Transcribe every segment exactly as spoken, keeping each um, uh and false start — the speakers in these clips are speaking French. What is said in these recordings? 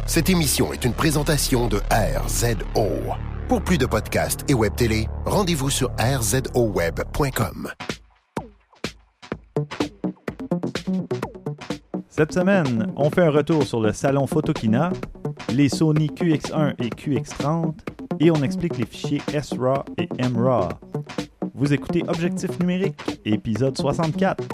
Cette émission est une présentation de R Z O. Pour plus de podcasts et web télé, rendez-vous sur r z o web point com. Cette semaine, on fait un retour sur le salon Photokina, les Sony Q X un et Q X trente, et on explique les fichiers S RAW et M RAW. Vous écoutez Objectif numérique, épisode soixante-quatre.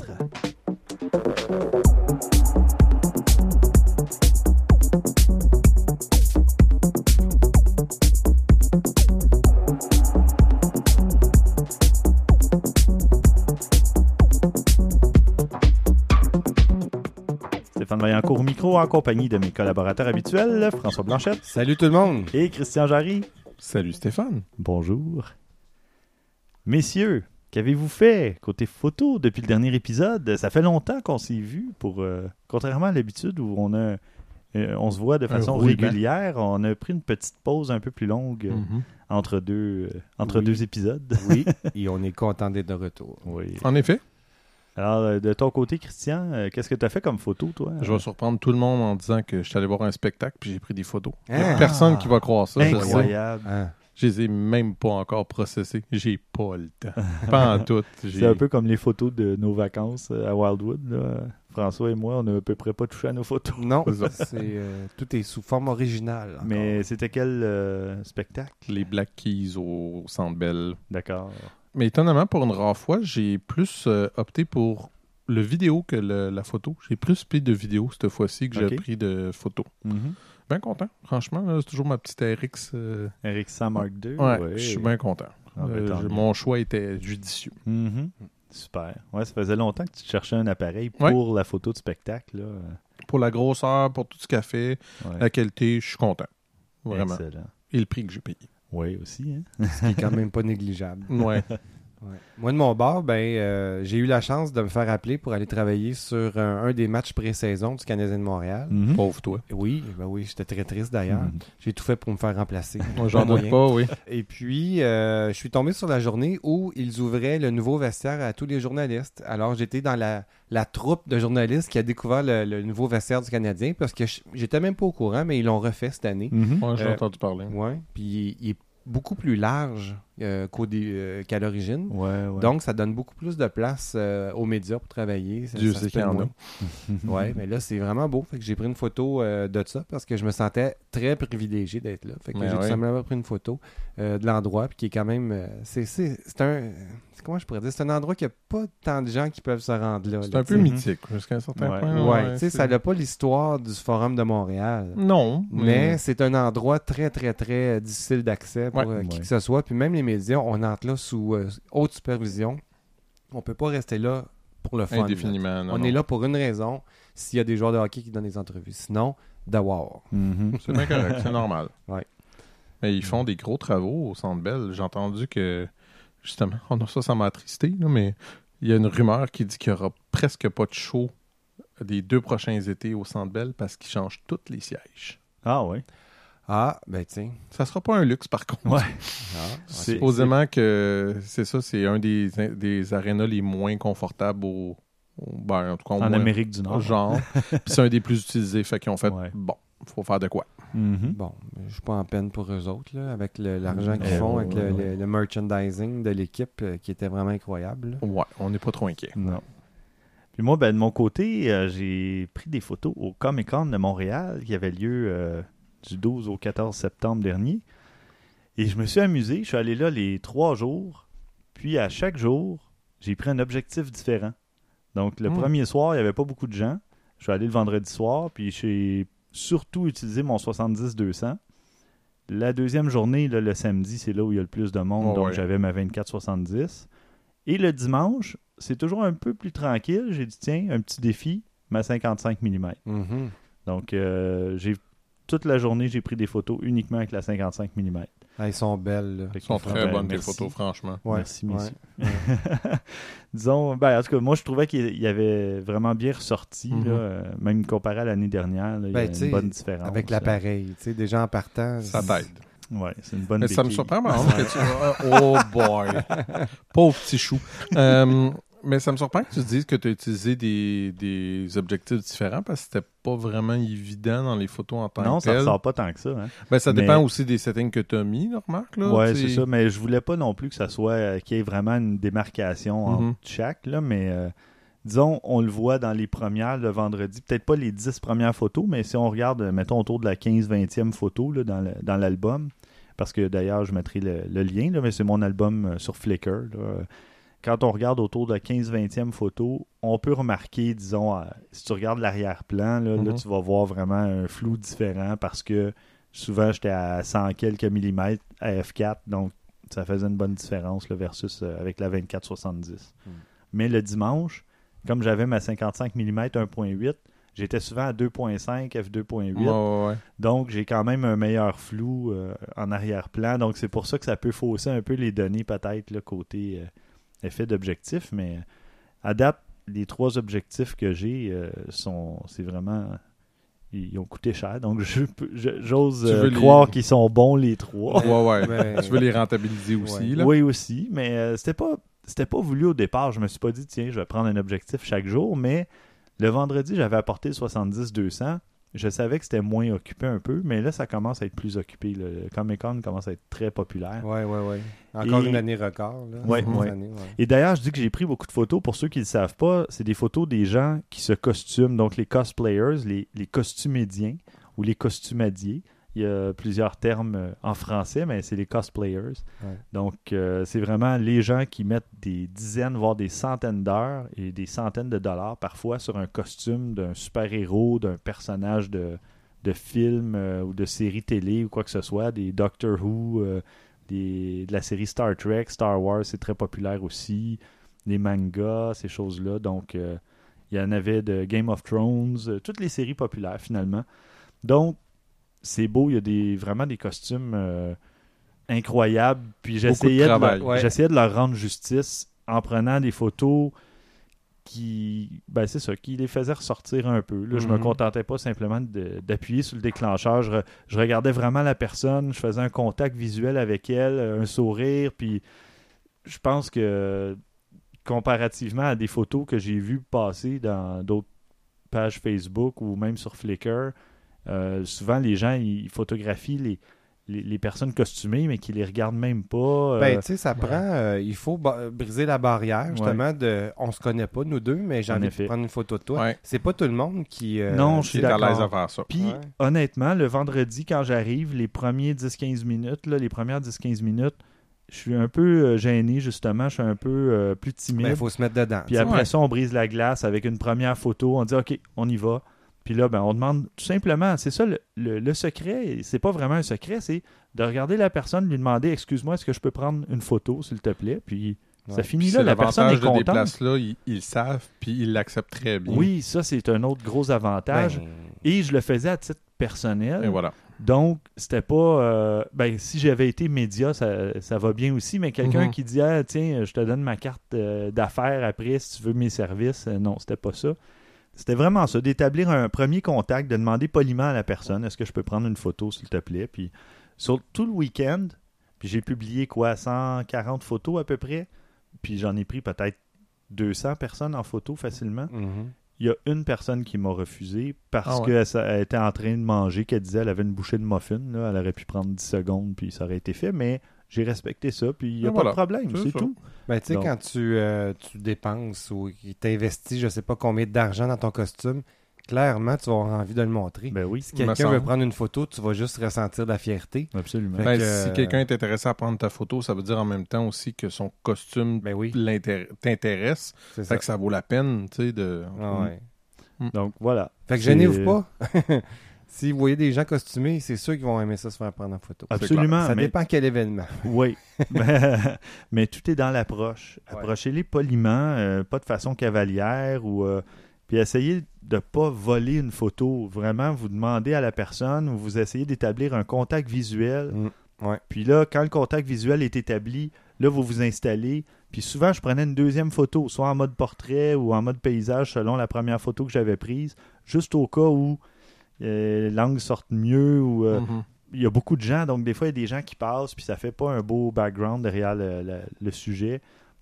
Stéphane Vaillancourt au micro en compagnie de mes collaborateurs habituels, François Blanchette. Salut tout le monde! Et Christian Jarry. Salut Stéphane. Bonjour. Messieurs, qu'avez-vous fait côté photo depuis le dernier épisode? Ça fait longtemps qu'on s'est vus pour, euh, contrairement à l'habitude où on a, euh, on se voit de façon régulière, on a pris une petite pause un peu plus longue euh, mm-hmm. entre, deux, euh, entre oui. deux épisodes. Oui, et on est content d'être de retour. Oui. En effet. Alors, de ton côté, Christian, euh, qu'est-ce que tu as fait comme photo, toi? Je vais surprendre tout le monde en disant que je suis allé voir un spectacle puis j'ai pris des photos. Il n'y a ah, personne qui va croire ça. Incroyable. Je, ah. je les ai même pas encore processés. J'ai pas le temps. Pas en tout. J'ai... C'est un peu comme les photos de nos vacances à Wildwood. Là. François et moi, on n'a à peu près pas touché à nos photos. Non, c'est, euh, tout est sous forme originale. Encore. Mais c'était quel euh, spectacle? Les Black Keys au Centre Bell. D'accord. Mais étonnamment, pour une rare fois, j'ai plus euh, opté pour le vidéo que le, la photo. J'ai plus pris de vidéo cette fois-ci que j'ai okay. pris de photos. Mm-hmm. Bien content, franchement. Là, c'est toujours ma petite R X. Euh... R X cent Mark deux. Ouais, ouais. Je suis bien content. Ah, ben, euh, je, mon choix était judicieux. Mm-hmm. Super. Ouais, ça faisait longtemps que tu cherchais un appareil pour ouais. la photo de spectacle. Là. Pour la grosseur, pour tout ce qu'elle fait, ouais. la qualité, je suis content. Vraiment. Excellent. Et le prix que j'ai payé. Oui, aussi. Hein? Ce qui est quand même pas négligeable. Ouais. Ouais. Moi, de mon bord, ben, euh, j'ai eu la chance de me faire appeler pour aller travailler sur un, un des matchs pré-saison du Canadien de Montréal. Mm-hmm. Pauvre toi. Oui, ben oui, j'étais très triste d'ailleurs. Mm-hmm. J'ai tout fait pour me faire remplacer. Moi, j'en doute pas, oui. Et puis, euh, je suis tombé sur la journée où ils ouvraient le nouveau vestiaire à tous les journalistes. Alors, j'étais dans la, la troupe de journalistes qui a découvert le, le nouveau vestiaire du Canadien parce que je, j'étais même pas au courant, mais ils l'ont refait cette année. Mm-hmm. Ouais, j'ai euh, entendu parler. Oui, puis il, il est beaucoup plus large euh, qu'au dé, euh, qu'à l'origine. Ouais, ouais. Donc, ça donne beaucoup plus de place euh, aux médias pour travailler. Ça, Dieu ça sait qu'il y en a. Oui, mais là, c'est vraiment beau. Fait que j'ai pris une photo euh, de ça parce que je me sentais très privilégié d'être là. Fait que mais j'ai ouais. tout simplement pris une photo euh, de l'endroit puis qui est quand même... Euh, c'est, c'est, c'est un... C'est, comment je pourrais dire? C'est un endroit qui n'a pas tant de gens qui peuvent se rendre là. C'est là, un peu t'sais. mythique jusqu'à un certain ouais. point. Oui, ouais, tu sais, ça n'a pas l'histoire du Forum de Montréal. Non. Mais mmh. c'est un endroit très, très, très difficile d'accès pour ouais, euh, qui ouais. que ce soit. Puis même les médias, on entre là sous euh, haute supervision. On ne peut pas rester là pour le fun. Indéfiniment. Non, on non. est là pour une raison, s'il y a des joueurs de hockey qui donnent des entrevues. Sinon, d'avoir. Mm-hmm. C'est bien correct, c'est normal. Ouais. Mais ils font des gros travaux au Centre Bell. J'ai entendu que, justement, on a ça, ça m'a attristé, là, mais il y a une rumeur qui dit qu'il n'y aura presque pas de show des deux prochains étés au Centre Bell parce qu'ils changent tous les sièges. Ah oui? Ah, ben tiens. Ça sera pas un luxe, par contre. Ouais. Ah, c'est, supposément c'est... que c'est ça, c'est un des, des arénas les moins confortables au, au ben, en tout cas, au en moins, Amérique du Nord. Genre. Puis c'est un des plus utilisés. Fait qu'ils ont fait, ouais. bon, faut faire de quoi. Mm-hmm. Bon, je suis pas en peine pour eux autres, là, avec le, l'argent qu'ils font, avec le, le, le merchandising de l'équipe euh, qui était vraiment incroyable. Là. Ouais, on n'est pas trop inquiet. Non. Puis moi, ben, de mon côté, euh, j'ai pris des photos au Comic-Con de Montréal qui avait lieu euh, du douze au quatorze septembre dernier. Et je me suis amusé. Je suis allé là les trois jours. Puis à chaque jour, j'ai pris un objectif différent. Donc le mmh. premier soir, il n'y avait pas beaucoup de gens. Je suis allé le vendredi soir, puis j'ai surtout utilisé mon soixante-dix deux cents. La deuxième journée, là, le samedi, c'est là où il y a le plus de monde. Oh, donc ouais. j'avais ma vingt-quatre soixante-dix. Et le dimanche, c'est toujours un peu plus tranquille. J'ai dit, tiens, un petit défi, ma cinquante-cinq millimètres. Mm-hmm. Donc, euh, j'ai toute la journée, j'ai pris des photos uniquement avec la cinquante-cinq millimètres. Ah, ils sont belles. Là. Ils sont très ben, bonnes, merci. tes photos, franchement. Ouais, merci, messieurs. Ouais. Disons, ben, en tout cas, moi, je trouvais qu'il y avait vraiment bien ressorti, mm-hmm. là, même comparé à l'année dernière. Là, ben, il y a une bonne différence. Avec l'appareil, tu sais, déjà en partant. Ça t'aide. Ouais, c'est une bonne Mais béquille. ça me surprend, par exemple, que tu... Oh boy! Pauvre petit chou. Euh, Mais ça me surprend que tu dises que tu as utilisé des, des objectifs différents parce que c'était pas vraiment évident dans les photos en tant Non, que ça tel. ressort pas tant que ça. Hein. Ben, ça Mais- dépend aussi des settings que tu as mis, là, remarque. Là, Ouais, t'sais. c'est ça. Mais je voulais pas non plus que ça soit euh, qu'il y ait vraiment une démarcation entre Mhm. chaque. Là, mais euh, disons, on le voit dans les premières le vendredi. Peut-être pas les dix premières photos, mais si on regarde, euh, mettons, autour de la quinze-vingtième photo là, dans, le- dans l'album, parce que d'ailleurs, je mettrai le, le lien, là, mais c'est mon album euh, sur Flickr. Là. Quand on regarde autour de la quinze-vingtième photo, on peut remarquer, disons, euh, si tu regardes l'arrière-plan, là, là, Mhm. tu vas voir vraiment un flou différent parce que souvent, j'étais à cent quelques millimètres à F quatre, donc ça faisait une bonne différence là, versus euh, avec la vingt-quatre soixante-dix. Mm. Mais le dimanche, comme j'avais ma cinquante-cinq millimètres un virgule huit, j'étais souvent à deux virgule cinq, F deux virgule huit, Ouais, ouais, ouais. donc j'ai quand même un meilleur flou euh, en arrière-plan. Donc c'est pour ça que ça peut fausser un peu les données peut-être là, côté euh, effet d'objectif. Mais euh, à date, les trois objectifs que j'ai euh, sont c'est vraiment... Ils ont coûté cher, donc je peux- je- j'ose Tu euh, veux les- croire qu'ils sont bons les trois. Ouais, ouais. Mais- Tu veux les rentabiliser aussi, Ouais. là? Oui, aussi, mais euh, c'était pas c'était pas voulu au départ. Je me suis pas dit, tiens, je vais prendre un objectif chaque jour, mais le vendredi, j'avais apporté le soixante-dix deux cents. Je savais que c'était moins occupé un peu, mais là, ça commence à être plus occupé. là. Le Comic-Con commence à être très populaire. Ouais, ouais, ouais. Encore Et- une année record. Là. Ouais, Cette ouais. année, ouais. Et d'ailleurs, je dis que j'ai pris beaucoup de photos. Pour ceux qui ne le savent pas, c'est des photos des gens qui se costument, donc les cosplayers, les, les costumédiens ou les costumadiers. Il y a plusieurs termes euh, en français, mais c'est les cosplayers. Ouais. Donc, euh, c'est vraiment les gens qui mettent des dizaines, voire des centaines d'heures et des centaines de dollars parfois sur un costume d'un super-héros, d'un personnage de, de film euh, ou de série télé ou quoi que ce soit, des Doctor Who, euh, des, de la série Star Trek, Star Wars, c'est très populaire aussi, les mangas, ces choses-là. Donc, euh, il y en avait de Game of Thrones, euh, toutes les séries populaires finalement. Donc, c'est beau, il y a des, vraiment des costumes euh, incroyables. Puis j'essayais de, travail. leur, Ouais. j'essayais de leur rendre justice en prenant des photos qui, ben c'est ça, qui les faisaient ressortir un peu. Là, je me Mhm. contentais pas simplement de- d'appuyer sur le déclencheur. Je, re- je regardais vraiment la personne, je faisais un contact visuel avec elle, un sourire, puis je pense que comparativement à des photos que j'ai vues passer dans d'autres pages Facebook ou même sur Flickr, euh, souvent les gens ils photographient les, les, les personnes costumées mais qui les regardent même pas. euh, Ben, tu sais, ça prend. euh, il faut ba- briser la barrière, justement, de. On se connaît pas, nous deux, mais j'ai En envie effet. de prendre une photo de toi. Ouais. C'est pas tout le monde qui. euh, Non, je Qui suis est à d'accord. l'aise à faire ça. Puis, Ouais. honnêtement, le vendredi, quand j'arrive, les premiers dix quinze minutes, là, les premières dix quinze minutes, je suis un peu euh, gêné, justement. Je suis un peu euh, plus timide. Ben, il faut se mettre dedans. Puis tu sais. après Ouais. ça, on brise la glace avec une première photo. On dit, OK, on y va. Puis là, ben, on demande tout simplement, c'est ça le, le- le secret. C'est pas vraiment un secret, c'est de regarder la personne, lui demander, excuse-moi, est-ce que je peux prendre une photo, s'il te plaît? Puis ça Ouais. finit Puis là, c'est la personne est l'avantage de des contente. places-là, ils, ils le savent, puis ils l'acceptent très bien. Oui, ça, c'est un autre gros avantage. Ben, Et je le faisais à titre personnel. Et voilà. Donc, c'était pas... euh, ben, si j'avais été média, ça, ça va bien aussi, mais quelqu'un Mhm. qui dit ah, tiens, je te donne ma carte euh, d'affaires après si tu veux mes services. Euh, non, c'était pas ça. C'était vraiment ça, d'établir un premier contact, de demander poliment à la personne est-ce que je peux prendre une photo, s'il te plaît. Puis, sur tout le week-end, puis j'ai publié quoi, cent quarante photos à peu près. Puis j'en ai pris peut-être deux cents personnes en photo facilement. mhm. Il y a une personne qui m'a refusé parce Ah ouais. qu'elle sa- elle était en train de manger, qu'elle disait qu'elle avait une bouchée de muffin. Là. Elle aurait pu prendre dix secondes, puis ça aurait été fait, mais j'ai respecté ça, puis il n'y a Et pas voilà. de problème, C'est c'est ça. tout. Ben, tu sais, Donc. quand tu, euh, tu dépenses ou tu t'investis, je sais pas combien d'argent dans ton costume, clairement, tu vas avoir envie de le montrer. Ben oui, Si me quelqu'un semble. veut prendre une photo, tu vas juste ressentir de la fierté. absolument. Fait Ben, que, si euh, quelqu'un est intéressé à prendre ta photo, ça veut dire en même temps aussi que son costume Ben oui, l'intér- t'intéresse. c'est Fait ça. que ça vaut la peine, tu sais, de... Ah ouais. Donc voilà. Fait que C'est- gênez-vous pas. Si vous voyez des gens costumés, c'est sûr qu'ils vont aimer ça se faire prendre en photo. Absolument. Ça mais- dépend quel événement. Oui. Mais tout est dans l'approche. Ouais. Approchez-les poliment, euh, pas de façon cavalière ou. euh, puis essayez de ne pas voler une photo. Vraiment, vous demandez à la personne ou vous essayez d'établir un contact visuel. Mm, ouais. Puis là, quand le contact visuel est établi, là, vous vous installez. Puis souvent, je prenais une deuxième photo, soit en mode portrait ou en mode paysage selon la première photo que j'avais prise, juste au cas où euh, l'angle sorte mieux ou euh, Mhm. il y a beaucoup de gens, donc des fois, il y a des gens qui passent, puis ça fait pas un beau background derrière le, le- le sujet. Donc,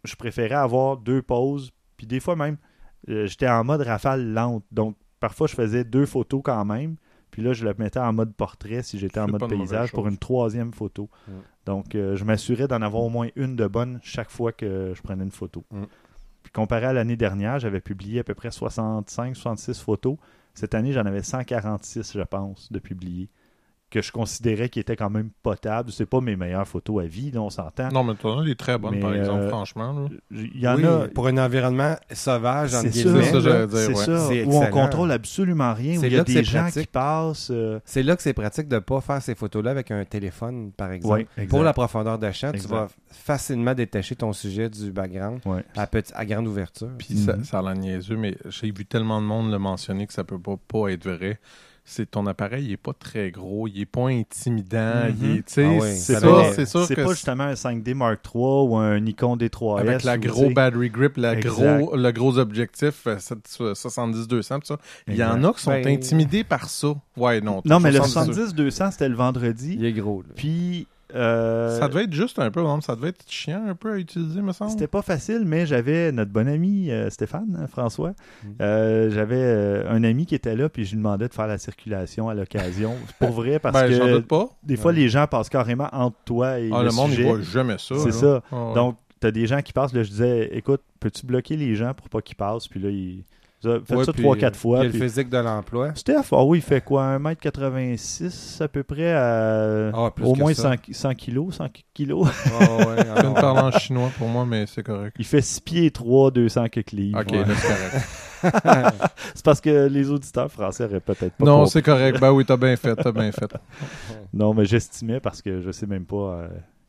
je préférais avoir deux pauses. Puis des fois même, euh, j'étais en mode rafale lente. Donc, parfois, je faisais deux photos quand même. Puis là, je le mettais en mode portrait si j'étais en C'est mode pas une paysage mauvaise pour chose. une troisième photo. Mm. Donc, euh, je m'assurais d'en avoir au moins une de bonne chaque fois que je prenais une photo. Mm. Puis comparé à l'année dernière, j'avais publié à peu près soixante-cinq soixante-six photos. Cette année, j'en avais cent quarante-six, je pense, de publiés, que je considérais qui étaient quand même potables. C'est pas mes meilleures photos à vie, là, on s'entend. Non, mais t'en as des très bonnes, Mais, par exemple, euh, franchement. Là. Il y en Oui, a... pour un environnement sauvage, entre C'est ça, guillemets. C'est ça, là, j'allais dire, c'est ouais. ça, C'est où on excellent. contrôle absolument rien, où C'est il y a là que des c'est gens pratique. qui passent... euh, C'est là que c'est pratique de ne pas faire ces photos-là avec un téléphone, par exemple. Ouais, exact. Pour la profondeur de champ, Exact. tu vas facilement détacher ton sujet du background ouais. à, petit, à grande ouverture. Puis ça, Mhm. ça a l'air niaiseux, mais j'ai vu tellement de monde le mentionner que ça peut pas, pas être vrai. C'est ton appareil, il est pas très gros, il est pas intimidant, Mhm. il est, tu sais, Ah oui, c'est ça ça, dépend. c'est sûr C'est que pas justement un cinq D Mark trois ou un Nikon D trois S. avec la ou, gros tu sais, battery grip, la Exact. gros, le gros objectif euh, soixante-dix deux cents, pis ça. Il y en Exact. a qui sont Ben- intimidés par ça. Ouais, non. Non, mais le soixante-dix soixante-dix deux cents, c'était le vendredi. Il est gros. Là. Puis... euh, Ça devait être juste un peu, non? Ça devait être chiant un peu à utiliser, me semble. C'était pas facile, mais j'avais notre bon ami euh, Stéphane, hein, François. Mm. Euh, j'avais euh, un ami qui était là, puis je lui demandais de faire la circulation à l'occasion. Pour vrai, parce Ben, j'en que doute pas. des fois, Ouais. les gens passent carrément entre toi et Ah, le, le monde, sujet. il voit jamais ça. C'est là. ça. Ah, ouais. Donc, t'as des gens qui passent, là, je disais, écoute, peux-tu bloquer les gens pour pas qu'ils passent? Puis là, ils... Faites Ouais, ça puis, trois, quatre fois. Il y a puis- le physique de l'emploi. Steph, ah oui, il fait quoi? un mètre quatre-vingt-six à peu près à Ah, plus au que moins ça. cent, cent kilos, cent kilos. Ah, ouais, Je viens de ah, parler en chinois pour moi, mais c'est correct. Il fait six pieds trois, deux cents quelques livres. Ok, Ouais. là, c'est correct. C'est parce que les auditeurs français auraient peut-être pas non, compris. c'est correct. Ben oui, t'as bien fait, t'as bien fait. Non, mais j'estimais parce que je sais même pas euh,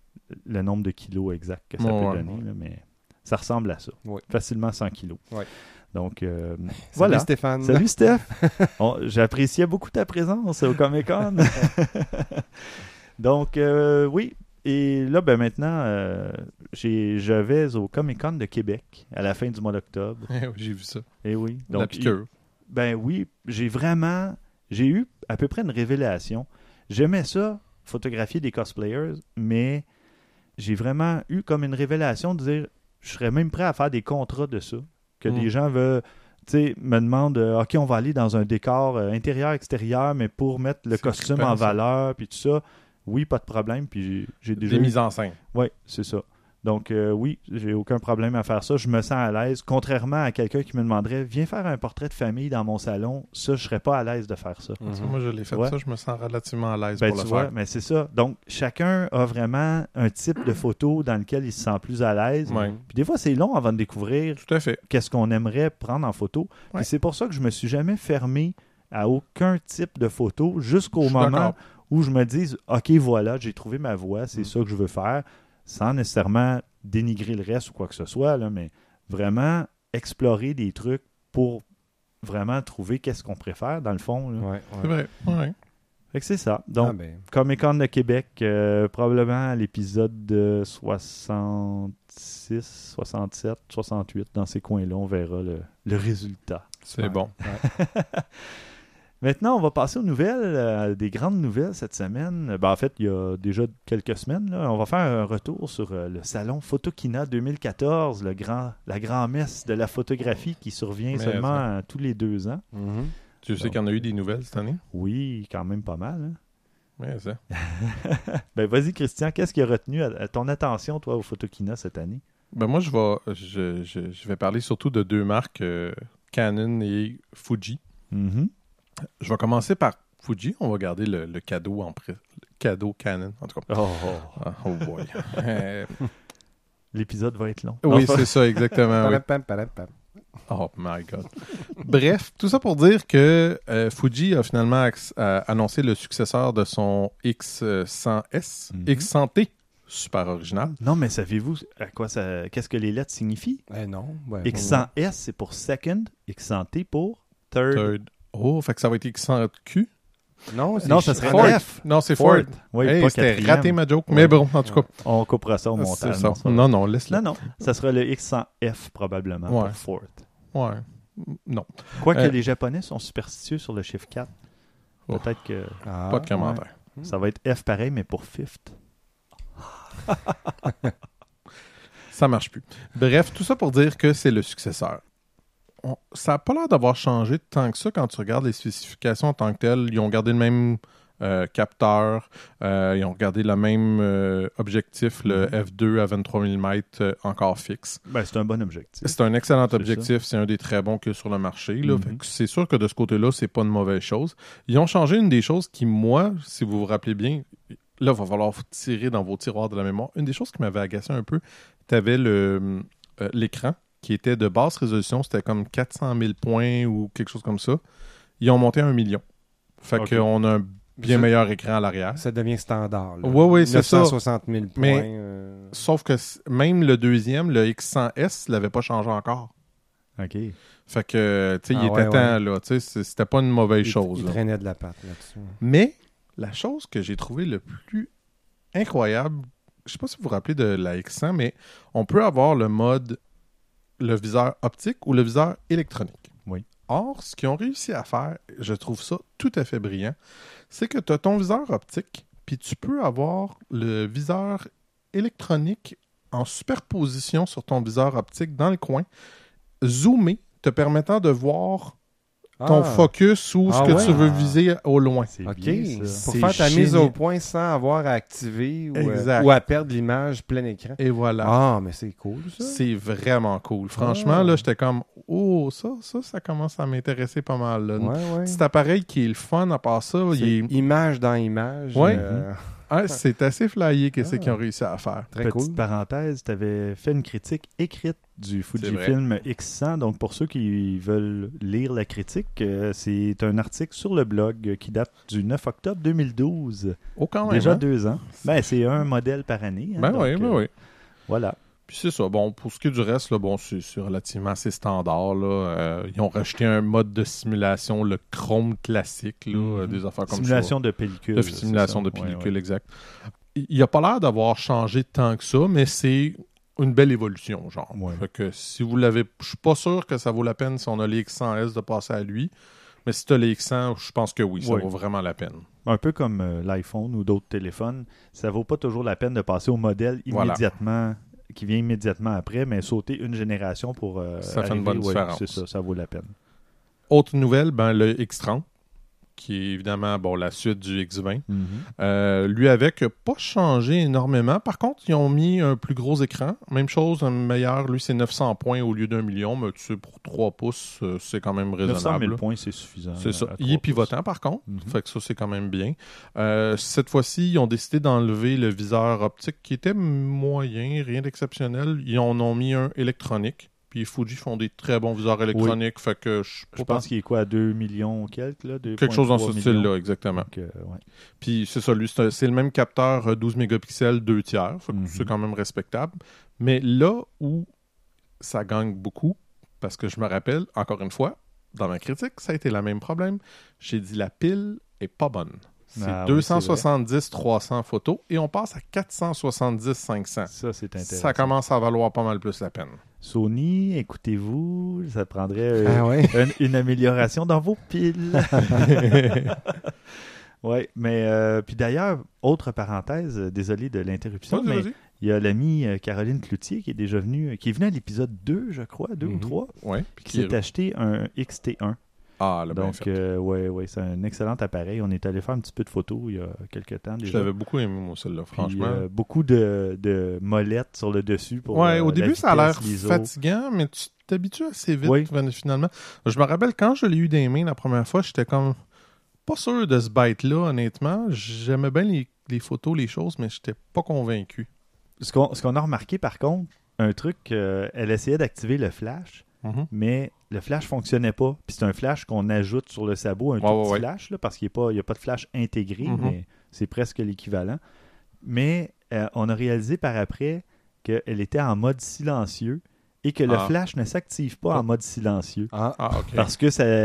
le nombre de kilos exact que ça Ouais, peut ouais, donner, là, mais ça ressemble à ça. Oui. Facilement cent kilos. Ouais. Donc, euh, Salut, voilà. Stéphane. Salut Steph. On- J'appréciais beaucoup ta présence au Comic-Con. Donc, euh, oui. Et là, ben maintenant, euh, j'ai- je vais au Comic-Con de Québec à la fin du mois d'octobre. Eh oui, j'ai vu ça. Et oui. La Donc, piqûre. il- ben oui, j'ai vraiment... J'ai eu à peu près une révélation. J'aimais ça, photographier des cosplayers, mais j'ai vraiment eu comme une révélation de dire, je serais même prêt à faire des contrats de ça. Que Mm. des gens veulent, tu sais, me demandent, euh, OK, on va aller dans un décor euh, intérieur-extérieur, mais pour mettre le C'est costume trippant, en ça. valeur, puis tout ça. Oui, pas de problème. Puis j'ai, j'ai déjà. Des eu- mises en scène. Oui, c'est ça. Donc, euh, oui, j'ai aucun problème à faire ça. Je me sens à l'aise. Contrairement à quelqu'un qui me demanderait, viens faire un portrait de famille dans mon salon, ça, je serais pas à l'aise de faire ça. Mhm. Moi, je l'ai fait Ouais. ça, je me sens relativement à l'aise Ben, pour tu le vois, faire. mais c'est ça. Donc, chacun a vraiment un type de photo dans lequel il se sent plus à l'aise. Ouais. Puis des fois, c'est long avant de découvrir Tout à fait. qu'est-ce qu'on aimerait prendre en photo. Ouais. Puis c'est pour ça que je me suis jamais fermé à aucun type de photo jusqu'au Je suis moment d'accord. où je me dise, OK, voilà, j'ai trouvé ma voie, c'est Mm. ça que je veux faire, sans nécessairement dénigrer le reste ou quoi que ce soit, là, mais vraiment explorer des trucs pour vraiment trouver qu'est-ce qu'on préfère, dans le fond. Là. Ouais, ouais. C'est vrai. Ouais. Fait que c'est ça. Donc, Ah, ben, Comic-Con de Québec, euh, probablement à l'épisode de soixante-six, soixante-sept, soixante-huit, dans ces coins-là, on verra le, le résultat. C'est Ouais. bon. Maintenant, on va passer aux nouvelles, euh, des grandes nouvelles cette semaine. Ben, en fait, il y a déjà quelques semaines, là, on va faire un retour sur euh, le salon Photokina deux mille quatorze, le grand, la grand-messe de la photographie qui survient Mais seulement ça. euh, tous les deux ans. mhm. Tu sais qu'il y en a eu des nouvelles cette année? Oui, quand même pas mal. Hein? Ouais, ça. Ben, vas-y, Christian, qu'est-ce qui a retenu à, à ton attention, toi, au Photokina cette année? Ben moi, je vais, je, je, je vais parler surtout de deux marques, euh, Canon et Fuji. Mhm. Je vais commencer par Fuji. On va garder le, le cadeau en pré- le cadeau Canon, en tout cas. Oh, oh. Ah, oh boy. Euh, L'épisode va être long. oui, Enfin, c'est ça, exactement. oui. Parapam, parapam. Oh my God. Bref, tout ça pour dire que euh, Fuji a finalement ax- a annoncé le successeur de son X cent S, Mhm. X cent T, super original. Non, mais savez-vous à quoi ça, qu'est-ce que les lettres signifient? Eh non. ouais. X cent S, c'est pour second. X cent T pour third. Third. Oh, fait que ça va être X cent Q. Non, c'est Non, ça serait Ford. F. Non, c'est Ford. Oui, Hey, pas c'était quatrième. raté ma joke. Ouais. Mais bon, en tout cas, On coupera ça au c'est montage. ça. non, c'est pas Non, non, laisse-le. Non, non. Ça sera le X cent F probablement Ouais. pour Ford. Ouais. Non, Quoique Euh. les Japonais sont superstitieux sur le chiffre quatre. Oh. Peut-être que Ah, pas de commentaire. ça va être F pareil, mais pour fifth. Ça marche plus. Bref, tout ça pour dire que c'est le successeur. On- ça n'a pas l'air d'avoir changé tant que ça quand tu regardes les spécifications en tant que telles. Ils ont gardé le même euh, capteur, euh, ils ont gardé le même euh, objectif, le Mhm. F deux à vingt-trois millimètres euh, encore fixe. Ben, c'est un bon objectif. C'est un excellent C'est objectif, c'est un des très bons que sur le marché. Là. Mhm. Fait que c'est sûr que de ce côté-là, c'est pas une mauvaise chose. Ils ont changé une des choses qui, moi, si vous vous rappelez bien, là, il va falloir vous tirer dans vos tiroirs de la mémoire. Une des choses qui m'avait agacé un peu, tu avais le, euh, l'écran qui était de basse résolution, c'était comme quatre cent mille points ou quelque chose comme ça. Ils ont monté à un million. Fait Ok. qu'on a un bien Ça- meilleur écran à l'arrière. Ça devient standard. Là. Ouais, ouais, c'est ça. neuf cent soixante mille points. Mais- euh, Sauf que c- même le deuxième, le X cent S, l'avait pas changé encore. OK. Fait que, tu sais, Ah il ouais, était temps, là. Tu sais, c- c'était pas une mauvaise il, chose. il là. traînait de la patte là-dessus. Mais la chose que j'ai trouvé le plus incroyable, je sais pas si vous vous rappelez de la X cent, mais on peut avoir le mode, le viseur optique ou le viseur électronique. Oui. Or, ce qu'ils ont réussi à faire, je trouve ça tout à fait brillant, c'est que tu as ton viseur optique, puis tu peux avoir le viseur électronique en superposition sur ton viseur optique dans le coin, zoomé, te permettant de voir ton Ah, focus ou Ah ce que ouais? tu veux viser au loin. C'est OK. bien, Pour ça. C'est faire ta mise génial. au point sans avoir à activer ou, euh, Exact. ou à perdre l'image plein écran. Et voilà. Ah, mais c'est cool ça. C'est vraiment cool. Franchement, Ah. là, j'étais comme, oh, ça, ça, ça commence à m'intéresser pas mal. Là. Ouais, ouais. Petit appareil qui est le fun à part ça. C'est Il est... image dans image. Ouais. euh, Ah, c'est assez flyé que c'est Ah. qu'ils ont réussi à faire. Très Petite cool. parenthèse, tu avais fait une critique écrite du Fujifilm X cent. Donc, pour ceux qui veulent lire la critique, euh, c'est un article sur le blog qui date du neuf octobre deux mille douze. Oh, quand même. Déjà hein? deux ans. Ben, c'est un modèle par année. hein, Ben donc, oui, ben euh, oui. Voilà. Puis c'est ça. Bon, pour ce qui est du reste, là, bon, c'est c'est relativement assez standard. Là. Euh, ils ont rajouté un mode de simulation, le Chrome classique, là, Mhm. euh, des affaires comme Simulation de pellicule. ça. De c'est simulation ça. de Ouais, pellicule, ouais. exact. Il n'a pas l'air d'avoir changé tant que ça, mais c'est une belle évolution, genre. Ouais. Fait que si vous l'avez... Je suis pas sûr que ça vaut la peine si on a les X cent S de passer à lui, mais si tu as les X cent, je pense que oui, ça Ouais. vaut vraiment la peine. Un peu comme euh, l'iPhone ou d'autres téléphones, ça vaut pas toujours la peine de passer au modèle Voilà. immédiatement, qui vient immédiatement après, mais sauter une génération pour euh, Ça fait une arriver, bonne ouais, différence. C'est ça, ça vaut la peine. Autre nouvelle, ben, le X trente, qui est évidemment bon, la suite du X vingt. Euh, lui avec, pas changé énormément. Par contre, ils ont mis un plus gros écran. Même chose, un meilleur. Lui, c'est neuf cents points au lieu d'un million. Mais tu sais, pour trois pouces, euh, c'est quand même neuf cent raisonnable. mille points, c'est suffisant. C'est ça. à Il trois est pivotant, par contre. Mhm. Fait que ça, c'est quand même bien. Euh, cette fois-ci, ils ont décidé d'enlever le viseur optique qui était moyen, rien d'exceptionnel. Ils en ont mis un électronique. Puis Fuji font des très bons viseurs électroniques. Fait que je Je pense qu'il est quoi, à deux millions quelques, là? Quelque chose dans ce style-là, exactement. Donc, euh, ouais. Puis c'est ça, lui, c'est, un- c'est le même capteur euh, douze mégapixels, deux tiers. Fait que Mhm. c'est quand même respectable. Mais là où ça gagne beaucoup, parce que je me rappelle, encore une fois, dans ma critique, ça a été le même problème. J'ai dit la pile est pas bonne. C'est Ah oui, deux cent soixante-dix trois cents photos et on passe à quatre cent soixante-dix cinq cents. Ça, c'est intéressant. Ça commence à valoir pas mal plus la peine. Sony, écoutez-vous, ça prendrait euh, Ah ouais. une, une amélioration dans vos piles. Oui, mais euh, puis d'ailleurs, autre parenthèse, euh, désolé de l'interruption, Vas-y, mais vas-y. il y a l'amie euh, Caroline Cloutier qui est déjà venue, euh, qui est venue à l'épisode deux, je crois, deux ou Mhm. trois, Ouais, puis qui qui est- s'est acheté un X T un. Ah, le bien Donc, fait. euh, ouais, ouais, c'est un excellent appareil. On est allé faire un petit peu de photos il y a quelques temps Je déjà. l'avais beaucoup aimé, moi, celle-là, Puis, franchement. euh, beaucoup de, de molettes sur le dessus pour Ouais, euh, au la début, ça a l'air vitesse, l'I S O. fatigant, mais tu t'habitues assez vite, Oui. finalement. Je me rappelle, quand je l'ai eu des mains la première fois, j'étais comme pas sûr de ce bite-là, honnêtement. J'aimais bien les, les photos, les choses, mais j'étais pas convaincu. Ce qu'on, ce qu'on a remarqué, par contre, un truc, euh, elle essayait d'activer le flash, Mhm. mais le flash fonctionnait pas. Puis c'est un flash qu'on ajoute sur le sabot, un tout Ouais, ouais, petit ouais. flash, là, parce qu'il n'y a pas de flash intégré, Mhm. mais c'est presque l'équivalent. Mais euh, on a réalisé par après qu'elle était en mode silencieux et que le Ah. flash ne s'active pas Ah. en mode silencieux. Ah, Ah, OK. Parce que ça,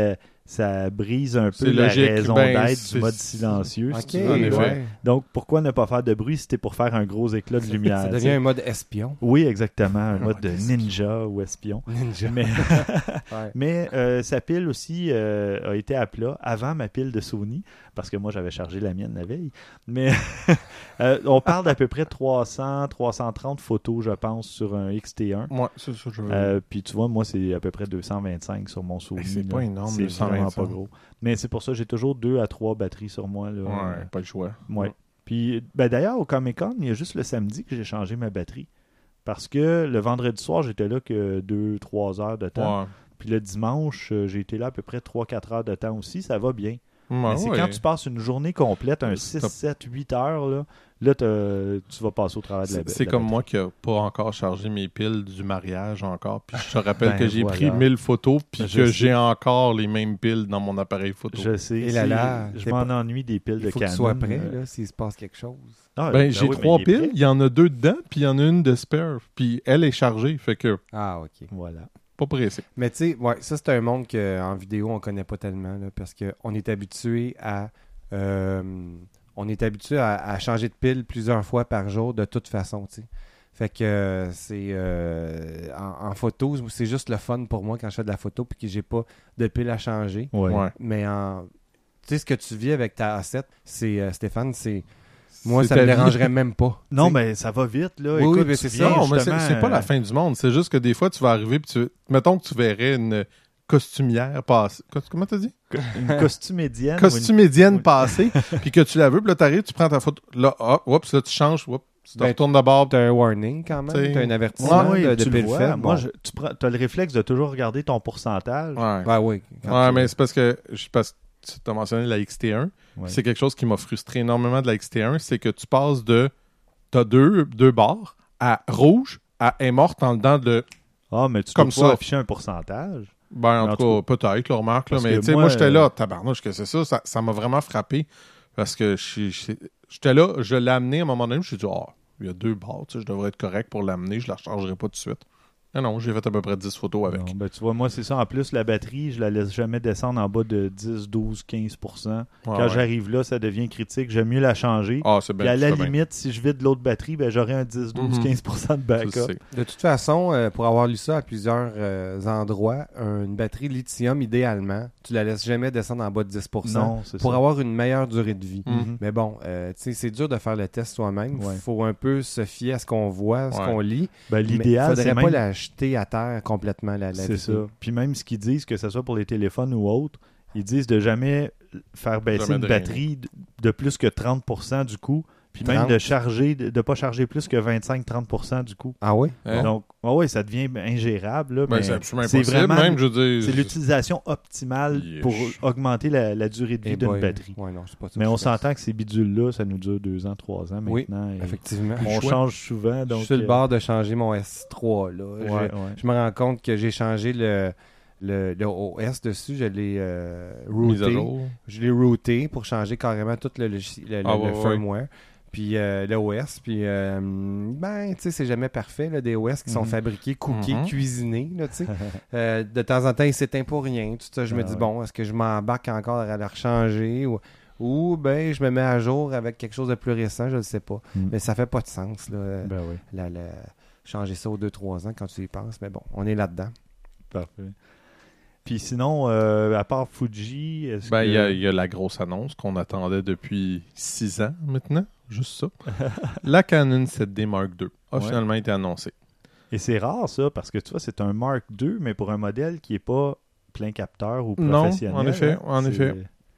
ça brise un peu C'est la logique, raison ben, d'être c'est- du mode silencieux. si Ok, tu veux. en effet. ouais. Donc, pourquoi ne pas faire de bruit si c'était pour faire un gros éclat de lumière? Ça tu devient sais? un mode espion. Oui, exactement. Un mode mode de espion. ninja ou espion. Ninja. Mais, Ouais. mais euh, sa pile aussi euh, a été à plat avant ma pile de Sony, parce que moi, j'avais chargé la mienne la veille. Mais euh, on parle d'à peu près trois cents, trois cent trente photos, je pense, sur un X T un. Ouais, c'est ça. Je... Euh, puis tu vois, moi, c'est à peu près deux cent vingt-cinq sur mon Sony. Hey, c'est là. pas énorme, C'est deux cent vraiment vingt-cinq. pas gros. Mais c'est pour ça que j'ai toujours deux à trois batteries sur moi. Là. Ouais, pas le choix. Ouais. Puis ben, d'ailleurs, au Comic-Con, il y a juste le samedi que j'ai changé ma batterie. Parce que le vendredi soir, j'étais là que deux trois heures de temps. Ouais. Puis le dimanche, euh, j'ai été là à peu près trois quatre heures de temps aussi. Ça va bien. Ouais, Mais c'est ouais. quand tu passes une journée complète, un C'est six, top. sept, huit heures, là, là t'as- tu vas passer au travers de la C'est c'est la comme batterie. moi qui n'a pas encore chargé mes piles du mariage encore. Puis je te rappelle Ben, que j'ai voilà. pris mille photos puis Je que sais. j'ai encore les mêmes piles dans mon appareil photo. Je sais. Et là c'est- là, je t'es m'en pas- ennuie des piles de Il faut Canon. qu'il soit prêt, euh. là, s'il se passe quelque chose. Ah, Ben, ben j'ai oui, mais trois il est piles, prêt. il y en a deux dedans, puis il y en a une de spare. Puis elle est chargée, fait que Ah, OK. Voilà. pas pressé. Mais tu sais, ouais, ça, c'est un monde qu'en vidéo, on connaît pas tellement, là, parce qu'on est habitué à... euh, on est habitué à, à changer de pile plusieurs fois par jour, de toute façon, tu sais. Fait que euh, c'est... euh, en, en photo, c'est juste le fun pour moi quand je fais de la photo puis que j'ai pas de pile à changer. Ouais. Ouais. Mais en... Tu sais, ce que tu vis avec ta A sept, c'est... euh, Stéphane, c'est... Moi, C'est ça ta me vie. dérangerait même pas. Non, tu sais. mais ça va vite, là. Oui, Écoute, oui, mais tu c'est viens ça. Non, mais c'est justement, c'est pas euh, la fin du monde. C'est juste que des fois, tu vas arriver, puis tu... mettons que tu verrais une costumière passer. Cos- Comment t'as dit? Une costumédienne. Costumédienne oui. passer, puis que tu la veux, puis là, t'arrives, tu prends ta photo. Là, hop, oups, là, tu changes, oups, tu te Ben, retournes de bord. T'as un warning quand même, T'sais, t'as un Ouais, avertissement oui, de, de tu le pile vois. faible. Moi, Bon. je, tu as le réflexe de toujours regarder ton pourcentage. Ouais. Ben oui. quand Ouais, tu- mais c'est parce que, je- parce que tu as mentionné la X T un. Ouais. C'est quelque chose qui m'a frustré énormément de la X T un, c'est que tu passes de, t'as deux, deux barres, à rouge, à est morte en dedans de, Ah, mais tu Comme peux pas ça. afficher un pourcentage. ben, en Mais en tout cas, peut-être, là, remarque, là, Parce mais que tu sais, moi, moi, j'étais euh, là, tabarnouche, que c'est ça, ça, ça m'a vraiment frappé, parce que je- je- j'étais là, je l'ai amené à un moment donné, je me suis dit, ah, il y a deux barres, tu sais, je devrais être correct pour l'amener, je la rechargerai pas tout de suite. Ah non, j'ai fait à peu près dix photos avec. Non, ben, tu vois, moi, c'est ça. En plus, la batterie, je la laisse jamais descendre en bas de dix, douze, quinze pour cent. Ouais, Quand ouais. j'arrive là, ça devient critique. J'aime mieux la changer. Ah, c'est Puis bien, à la c'est bien. limite, si je vide l'autre batterie, ben, j'aurai un dix, douze, Mhm. quinze pour cent de Tu backup. le sais. De toute façon, euh, pour avoir lu ça à plusieurs euh, endroits, une batterie lithium, idéalement, tu la laisses jamais descendre en bas de dix pour cent Non, c'est pour ça. avoir une meilleure durée de vie. Mhm. Mais bon, euh, tu sais, c'est dur de faire le test soi-même. Il Ouais. faut un peu se fier à ce qu'on voit, à ce Ouais. qu'on lit. Ben, Mais l'idéal, faudrait c'est pas même... la jeter à terre complètement, la, la C'est ça. vidéo. Puis même ce qu'ils disent, que ce soit pour les téléphones ou autres, ils disent de jamais faire baisser Jamais une drainer. batterie de, de plus que trente pour cent du coup. Puis même trente de charger, de ne pas charger plus que vingt-cinq à trente pour cent du coup. Ah oui? Hein? Donc, ah ouais, ça devient ingérable. Là, Ben, mais c'est absolument c'est impossible, vraiment même, je veux c'est dire. l'utilisation optimale Yeesh. pour augmenter la, la durée de vie Eh d'une boy. batterie. Ouais, non, c'est pas ça Mais que on je fais. s'entend que ces bidules-là, ça nous dure deux ans, trois ans Oui, maintenant. et Effectivement. on Je- change souvent. Donc, je suis sur le euh, bord de changer mon S trois. Là. ouais, Je- ouais. Je me rends compte que j'ai changé le, le, le O S dessus. Je l'ai euh, Mise à routé. jour. Je l'ai routé pour changer carrément tout le, logi- le, le- Ah, le ouais, ouais. firmware. Puis euh, le O S. Puis, euh, ben, tu sais, c'est jamais parfait. Là, des O S qui sont Mhm. fabriqués, cookés, Mhm. cuisinés. Là, tu sais. Euh, de temps en temps, il s'éteint pour rien. Tout ça, je me Ah, dis, ouais. bon, est-ce que je m'embarque encore à le rechanger ou, ou ben, je me mets à jour avec quelque chose de plus récent, je ne sais pas. Mm. Mais ça fait pas de sens. Là, Ben oui, la- la- changer ça aux deux trois ans quand tu y penses. Mais bon, on est là-dedans. parfait. Puis sinon, euh, à part Fuji, est-ce Ben, que... il y, a- il y a la grosse annonce qu'on attendait depuis six ans maintenant, juste ça. La Canon sept D Mark deux a Ouais. finalement été annoncée. Et c'est rare ça, parce que tu vois, c'est un Mark deux, mais pour un modèle qui n'est pas plein capteur ou Non, professionnel. en effet, hein, en c'est- effet.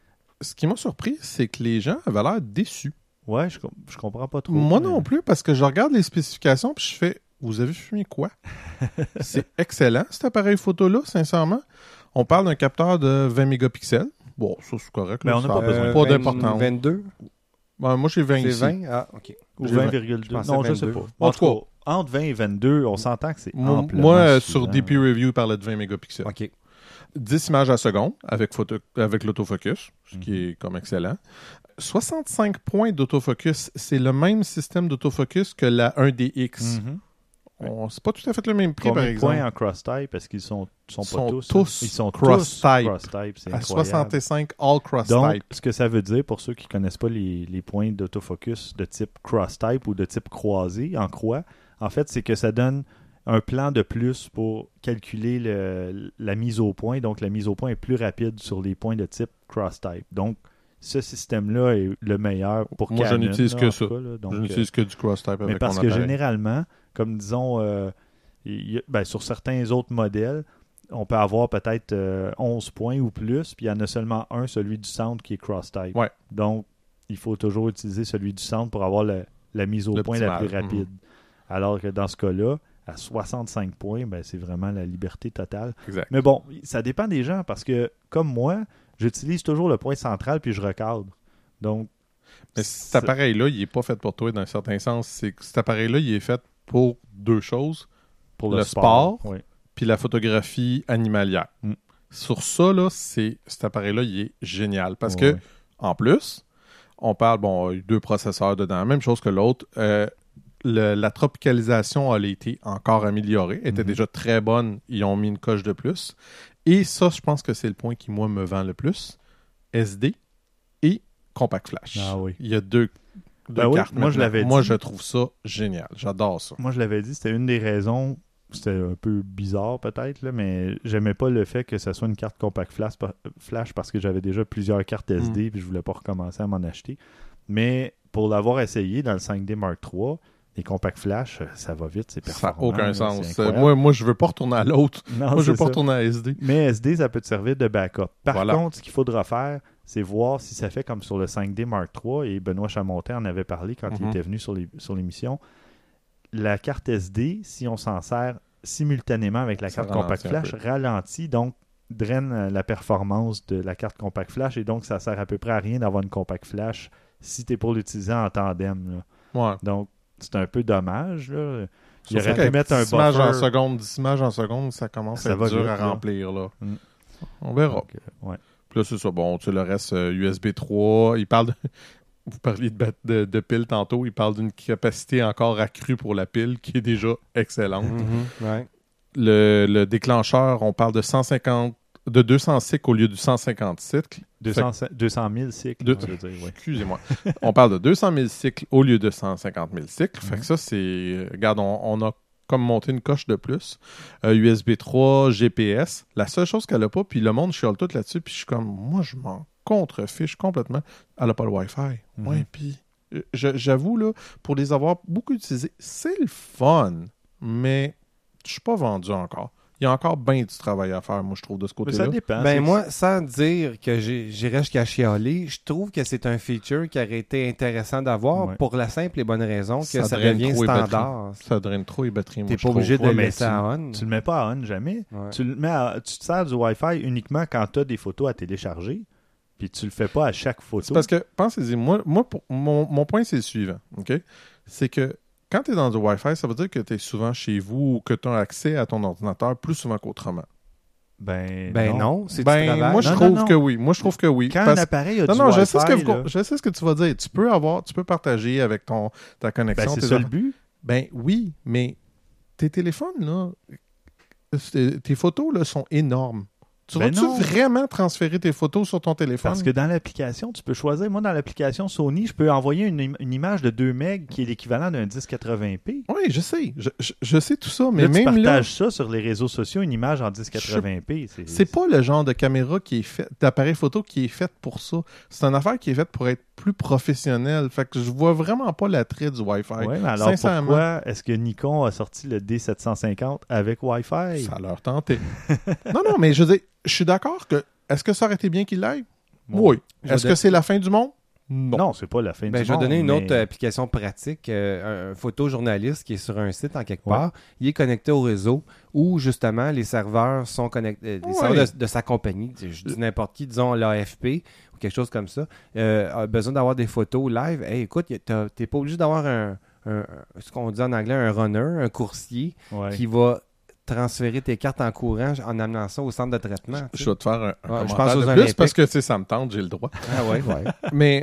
Ce qui m'a surpris, c'est que les gens avaient l'air déçus. Ouais, je, com- je comprends pas trop. Moi mais- non plus, parce que je regarde les spécifications puis je fais « Vous avez fumé quoi? » C'est excellent, cet appareil photo-là, sincèrement. On parle d'un capteur de vingt mégapixels. Bon, ça, c'est correct. Mais là, on n'a ça pas a besoin. Pas vingt- d'importance. vingt-deux? Ben, moi, j'ai vingt C'est ici. vingt? Ah, OK. Ou J'ai vingt vingt. virgule Je deux. pensais Non, je sais vingt-deux. pas. En En tout tout cas, entre vingt et vingt-deux, on s'entend que c'est Moi, amplement moi, euh, sur suffisant. D P Review, il parlait de vingt mégapixels. OK. dix images à seconde avec, photo, avec l'autofocus, ce qui Mhm. est comme excellent. soixante-cinq points d'autofocus, c'est le même système d'autofocus que la un D X. Mhm. On... C'est pas tout à fait le même prix, Combien par de exemple. points en cross-type? Parce qu'ils sont, sont Ils pas sont tous. tous hein? Ils sont cross-type. tous cross-type. C'est À incroyable. soixante-cinq all cross-type. Donc, ce que ça veut dire, pour ceux qui ne connaissent pas les, les points d'autofocus de type cross-type ou de type croisé, en croix, en fait, c'est que ça donne un plan de plus pour calculer le, la mise au point. Donc, la mise au point est plus rapide sur les points de type cross-type. Donc, ce système-là est le meilleur pour Moi, je Canon, n'utilise là, que en ça. tout cas, là. Donc, je euh, n'utilise que du cross-type mais avec parce mon que appareil. généralement, comme disons, euh, il y a- ben, sur certains autres modèles, on peut avoir peut-être euh, onze points ou plus, puis il y en a seulement un, celui du centre, qui est cross-type. Ouais. Donc, il faut toujours utiliser celui du centre pour avoir le- la mise au point la plus L'optimal. rapide. Mhm. Alors que dans ce cas-là, à soixante-cinq points, ben, c'est vraiment la liberté totale. Exact. Mais bon, ça dépend des gens, parce que, comme moi, j'utilise toujours le point central, puis je recadre. Donc, Mais cet appareil-là, il n'est pas fait pour toi dans un certain sens. C'est que cet appareil-là, il est fait pour deux choses. pour le le, sport, sport, oui. Puis la photographie animalière. Mm. Sur ça, là, c'est, cet appareil-là, il est génial. Parce Ouais, que, en plus, on parle, bon, il y a deux processeurs dedans, même chose que l'autre. Euh, le- la tropicalisation a été encore améliorée. Elle était Mhm. déjà très bonne. Ils ont mis une coche de plus. Et ça, je pense que c'est le point qui, moi, me vend le plus. S D et Compact Flash. Ah oui. Il y a deux, deux Ben oui, cartes. moi, je maintenant. l'avais Moi, dit. je trouve ça génial. J'adore ça. Moi, je l'avais dit, c'était une des raisons. C'était un peu bizarre peut-être, là, mais j'aimais pas le fait que ce soit une carte compact flash, flash parce que j'avais déjà plusieurs cartes S D Mm. et je voulais pas recommencer à m'en acheter. Mais pour l'avoir essayé dans le cinq D Mark trois, les compact flash, ça va vite, c'est Ça performant. n'a aucun là, sens. c'est incroyable. Moi, moi, je veux pas retourner à l'autre. Non, Moi, je c'est veux pas ça. retourner à S D. Mais S D, ça peut te servir de backup. Par Voilà. contre, ce qu'il faudra faire, c'est voir si ça fait comme sur le cinq D Mark trois, et Benoît Chamontet en avait parlé quand il Mhm. était venu sur les- sur l'émission. La carte S D, si on s'en sert simultanément avec la Ça carte Compact ralentit un Flash, ralentit, donc draine euh, la performance de la carte Compact Flash, et donc ça sert à peu près à rien d'avoir une Compact Flash si tu es pour l'utiliser en tandem, là. Ouais. Donc, c'est un peu dommage, là. Il Surtout aurait pu qu'avec mettre un dix images en buffer. seconde, dix images en seconde, ça commence Ça à être va dur vite, à là. remplir. Là. Mm. On verra. Donc, euh, ouais. Puis là, c'est ça. Bon, tu sais, le reste, euh, U S B trois, il parle de... Vous parliez de, bat- de, de pile tantôt, il parle d'une capacité encore accrue pour la pile qui est déjà excellente. Mhm, ouais. Le, le déclencheur, on parle de cent cinquante, de deux cents cycles au lieu du cent cinquante cycles. deux cents, deux cent mille cycles, Deux- je veux dire, ouais. Excusez-moi. On parle de deux cent mille cycles au lieu de cent cinquante mille cycles. Fait Mhm. que ça, c'est... Regarde, on, on a comme monté une coche de plus. Euh, U S B trois, G P S. La seule chose qu'elle n'a pas, puis le monde chiale tout là-dessus, puis je suis comme, moi, je m'en contrefiche complètement. Elle n'a pas le Wi-Fi. Mhm. Ouais, puis euh, je- j'avoue, là, pour les avoir beaucoup utilisés, c'est le fun, mais je suis pas vendu encore. Il y a encore bien du travail à faire, moi, je trouve, de ce Mais côté-là. ça dépend. Ben c'est- moi, sans dire que j'ai- j'irais jusqu'à chialer, je trouve que c'est un feature qui aurait été intéressant d'avoir Ouais. pour la simple et bonne raison que Ça ça, draine devient trop les batteries. standard. Ça draine trop les batteries, moi, T'es je pas trouve. obligé de Ouais, le mais laisser tu- à on. Tu le mets pas à on jamais. Ouais. Tu, le mets à- tu te sers du Wi-Fi uniquement quand tu as des photos à télécharger, puis tu le fais pas à chaque photo. C'est parce que, pensez-y, moi, moi pour- mon, mon point, c'est le suivant. OK? C'est que quand tu es dans du Wi-Fi, ça veut dire que tu es souvent chez vous ou que tu as accès à ton ordinateur plus souvent qu'autrement. Ben, Ben non, c'est du Ben, travail. moi, je Non, trouve non, non. que oui. Moi, je trouve que oui. Quand Parce- un appareil a Non, du non, je Wi-Fi, sais, ce que, là, vous- je sais ce que tu vas dire. Tu peux avoir, tu peux partager avec ton, ta ben, connexion. c'est tes ça le affaires. but. Ben oui, mais tes téléphones, là, c'est- tes photos, là, sont énormes. Tu Ben vas-tu non. vraiment transférer tes photos sur ton téléphone? Parce que dans l'application, tu peux choisir. Moi, dans l'application Sony, je peux envoyer une, im- une image de deux mégas qui est l'équivalent d'un dix quatre-vingts p. Oui, je sais. Je, je- je sais tout ça, mais Là, tu même là... partages ça sur les réseaux sociaux, une image en dix quatre-vingts p. C'est, C'est pas le genre de caméra qui est fait, d'appareil photo qui est fait pour ça. C'est une affaire qui est faite pour être plus professionnelle. Fait que je vois vraiment pas l'attrait du Wi-Fi. Ouais, mais alors Sincèrement, pourquoi est-ce que Nikon a sorti le D sept cent cinquante avec Wi-Fi? ça leur tentait. non, non, mais je veux dire, je suis d'accord que. Est-ce que ça aurait été bien qu'il l'aille? Bon. Oui. Je Est-ce vais que c'est la fin du monde? Non. Non, c'est pas la fin Ben, du je vais monde. donner une mais- autre euh, application pratique. Euh, un, un photojournaliste qui est sur un site en quelque Ouais. part, il est connecté au réseau où justement les serveurs sont connectés, euh, les Ouais. serveurs de, de sa compagnie, je dis n'importe qui, disons l'A F P ou quelque chose comme ça, euh, a besoin d'avoir des photos live. Hey, écoute, y a- t'as- t'es pas obligé d'avoir un, un- un- ce qu'on dit en anglais, un runner, un coursier Ouais. qui va transférer tes cartes en courant en amenant ça au centre de traitement. tu Je sais. vais te faire un, un Ouais, je commentaire pense aux de plus Olympiques. parce que tu sais, ça me tente, j'ai le droit. Ah ouais, ouais. Mais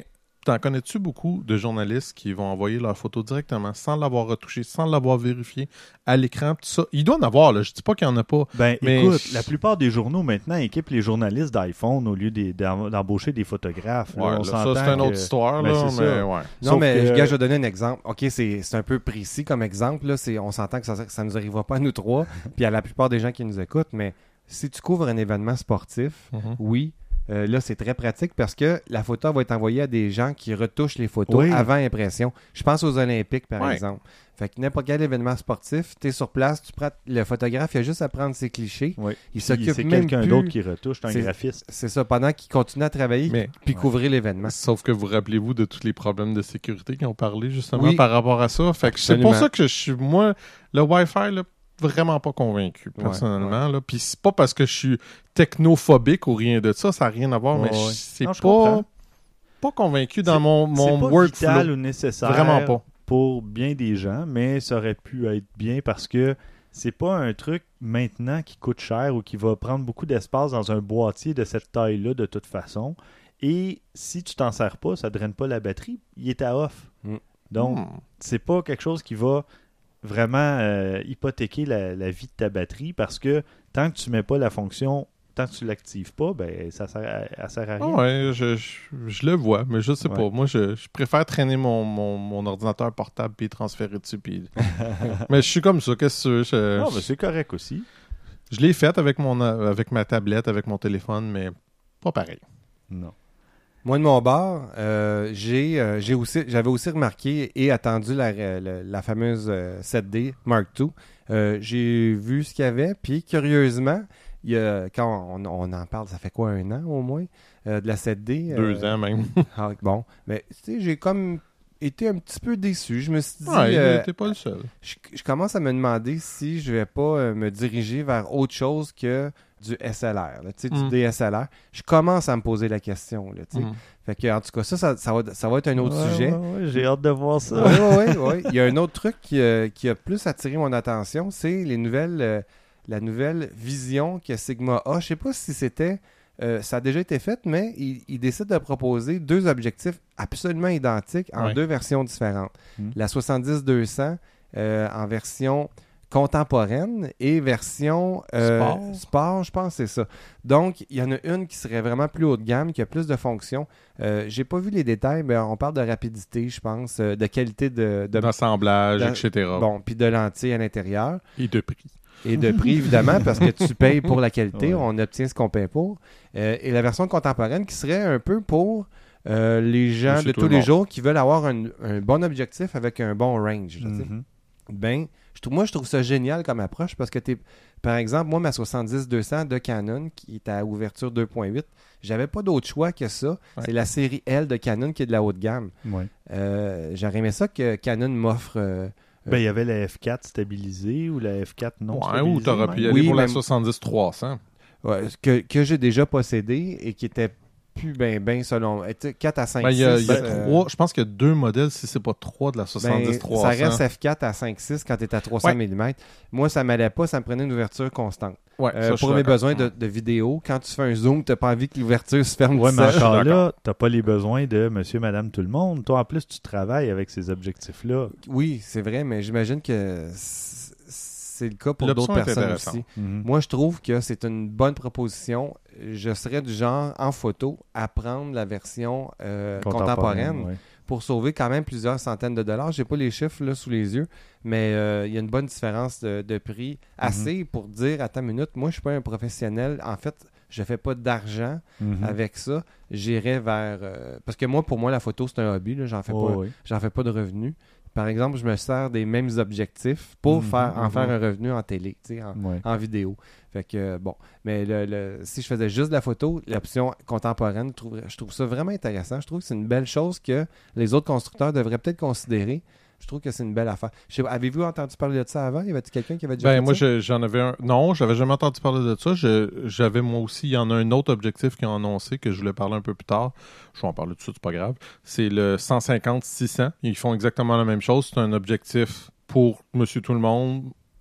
t'en connais-tu beaucoup de journalistes qui vont envoyer leurs photos directement sans l'avoir retouché, sans l'avoir vérifié à l'écran, tout ça? Il doit en avoir, là. Je dis pas qu'il y en a pas. Ben, mais écoute, je... la plupart des journaux maintenant équipent les journalistes d'iPhone au lieu des, d'embaucher des photographes. Là. Ouais, On là, s'entend ça, c'est une que... autre histoire, Ben, là, c'est mais ça. ouais. Non, Sauf mais que- gars, je vais donner un exemple. OK, c'est, c'est un peu précis comme exemple. Là. C'est, on s'entend que ça ne nous arrivera pas à nous trois, puis à la plupart des gens qui nous écoutent, mais si tu couvres un événement sportif, Mhm. oui, euh, là, c'est très pratique parce que la photo va être envoyée à des gens qui retouchent les photos Oui. avant impression. Je pense aux Olympiques, par Ouais. exemple. Fait que n'importe quel événement sportif, tu es sur place, tu prends le photographe, il a juste à prendre ses clichés. Oui. Il Puis s'occupe c'est même quelqu'un plus- d'autre qui retouche, c'est un C'est- graphiste. C'est ça, pendant qu'il continue à travailler Mais- puis Ouais. couvrir l'événement. Sauf que vous rappelez-vous de tous les problèmes de sécurité qui ont parlé justement Oui. par rapport à ça. Fait que c'est Absolument. pour ça que je suis, moi, le Wi-Fi, là, vraiment pas convaincu, Ouais, personnellement. Là. Puis c'est pas parce que je suis technophobique ou rien de ça, ça n'a rien à voir, Ouais, mais ouais. je- c'est Non, je pas, comprends. pas convaincu dans C'est- mon, mon c'est pas workflow. vital ou nécessaire Vraiment pas. pour bien des gens, mais ça aurait pu être bien parce que c'est pas un truc maintenant qui coûte cher ou qui va prendre beaucoup d'espace dans un boîtier de cette taille-là de toute façon. Et si tu t'en sers pas, ça draine pas la batterie, il est à off. Mm. Donc, Hmm. c'est pas quelque chose qui va vraiment euh, hypothéquer la, la vie de ta batterie parce que tant que tu mets pas la fonction, tant que tu l'actives pas, ben ça sert à, ça sert à Ah rien. ouais, je, je, je le vois, mais je sais Ouais. pas. Moi, je, je préfère traîner mon, mon, mon ordinateur portable puis transférer dessus. Puis... mais je suis comme ça, qu'est-ce que tu veux? Je, Non, mais c'est correct aussi. je l'ai fait avec, mon, avec ma tablette, avec mon téléphone, mais pas pareil. Non. Moi, de mon bord, euh, j'ai, euh, j'ai aussi, j'avais aussi remarqué et attendu la, la, la fameuse euh, sept D Mark deux. Euh, j'ai vu ce qu'il y avait, puis curieusement, il y a, quand on, on en parle, ça fait quoi, un an au moins, euh, de la sept D? Deux euh, ans même. ah, bon, mais tu sais, j'ai comme été un petit peu déçu. Je me suis dit, Ouais, euh, t'es pas le seul. je, je commence à me demander si je vais pas euh, me diriger vers autre chose que du S L R, là, tu sais, Mm. du D S L R. Je commence à me poser la question, là, tu sais. Mhm. Fait que, en tout cas, ça, ça, ça va, ça va être un autre Ouais, sujet. ouais, ouais, j'ai hâte de voir ça. Oui, oui, oui, oui. Il y a un autre truc qui, euh, qui a plus attiré mon attention, c'est les nouvelles, euh, la nouvelle vision que Sigma a. Je sais pas si c'était, euh, ça a déjà été fait, mais il, il décide de proposer deux objectifs absolument identiques en Ouais. deux versions différentes. Mm. La soixante-dix deux cents euh, en version contemporaine et version euh, Sport. sport, je pense que c'est ça. Donc, il y en a une qui serait vraiment plus haut de gamme, qui a plus de fonctions. Euh, j'ai pas vu les détails, mais on parle de rapidité, je pense, euh, de qualité de, de D'assemblage, dans- et cetera. bon, puis de lentilles à l'intérieur. Et de prix. Et de prix, évidemment, parce que tu payes pour la qualité, Ouais. on obtient ce qu'on paye pour. Euh, et la version contemporaine qui serait un peu pour euh, les gens Monsieur de tout tous le les monde. jours qui veulent avoir un, un bon objectif avec un bon range. là, tu sais. Mhm. Ben, je trouve, moi, je trouve ça génial comme approche parce que, t'es, par exemple, moi, ma soixante-dix deux cents de Canon qui est à ouverture deux point huit, j'avais pas d'autre choix que ça. Ouais. C'est la série L de Canon qui est de la haute gamme. Ouais. Euh, j'aurais aimé ça que Canon m'offre... euh, Ben, il y avait la F quatre stabilisée ou la F quatre non Ouais, stabilisée. ou t'aurais pu y même. aller Oui, pour la même- soixante-dix trois cents. Ouais, que, que j'ai déjà possédé et qui était plus ben ben selon tu sais, quatre à cinq Ben, il y a, six, il y a euh, trois, je pense qu'il y a deux modèles, si c'est pas trois de la ben, soixante-dix trois ça cents. reste F quatre à cinq six quand tu es à trois cents millimètres. Moi, ça m'allait pas, ça me prenait une ouverture constante. Ouais, Euh, ça, je suis pour mes d'accord. besoins de, de vidéo, quand tu fais un zoom, tu n'as pas envie que l'ouverture se ferme Ouais, tout mais seul. encore d'accord. là, t'as pas les besoins de monsieur, madame, tout le monde. Toi, en plus, tu travailles avec ces objectifs-là. Oui, c'est vrai, mais j'imagine que c- c'est le cas pour L'option d'autres est personnes intéressante. aussi. Mhm. Moi, je trouve que c'est une bonne proposition. Je serais du genre, en photo, à prendre la version euh, contemporaine. ouais. pour sauver quand même plusieurs centaines de dollars. J'ai pas les chiffres là sous les yeux, mais euh, il y a une bonne différence de, de prix. Assez pour dire, attends une minute, moi je suis pas un professionnel. En fait, je fais pas d'argent Mhm. avec ça. J'irai vers... euh, parce que moi, pour moi, la photo, c'est un hobby. Là. J'en fais, Oh, pas, oui. j'en fais pas de revenus. Par exemple, je me sers des mêmes objectifs pour Mhm, faire, en mhm. faire un revenu en télé, tu sais, en, Ouais. en vidéo. Fait que, euh, bon. Mais le, le- si je faisais juste de la photo, l'option contemporaine, je trouve, je trouve ça vraiment intéressant. Je trouve que c'est une belle chose que les autres constructeurs devraient peut-être considérer. Je trouve que c'est une belle affaire. Je sais pas, avez-vous entendu parler de ça avant? Y avait-il quelqu'un qui avait déjà Ben, fait moi, ça? je- j'en avais un. Non, j'avais jamais entendu parler de ça. Je- j'avais moi aussi, il y en a un autre objectif qui a annoncé que je voulais parler un peu plus tard. Je vais en parler tout de suite, c'est pas grave. C'est le cent cinquante six cents. Ils font exactement la même chose. C'est un objectif pour Monsieur Tout-le-Monde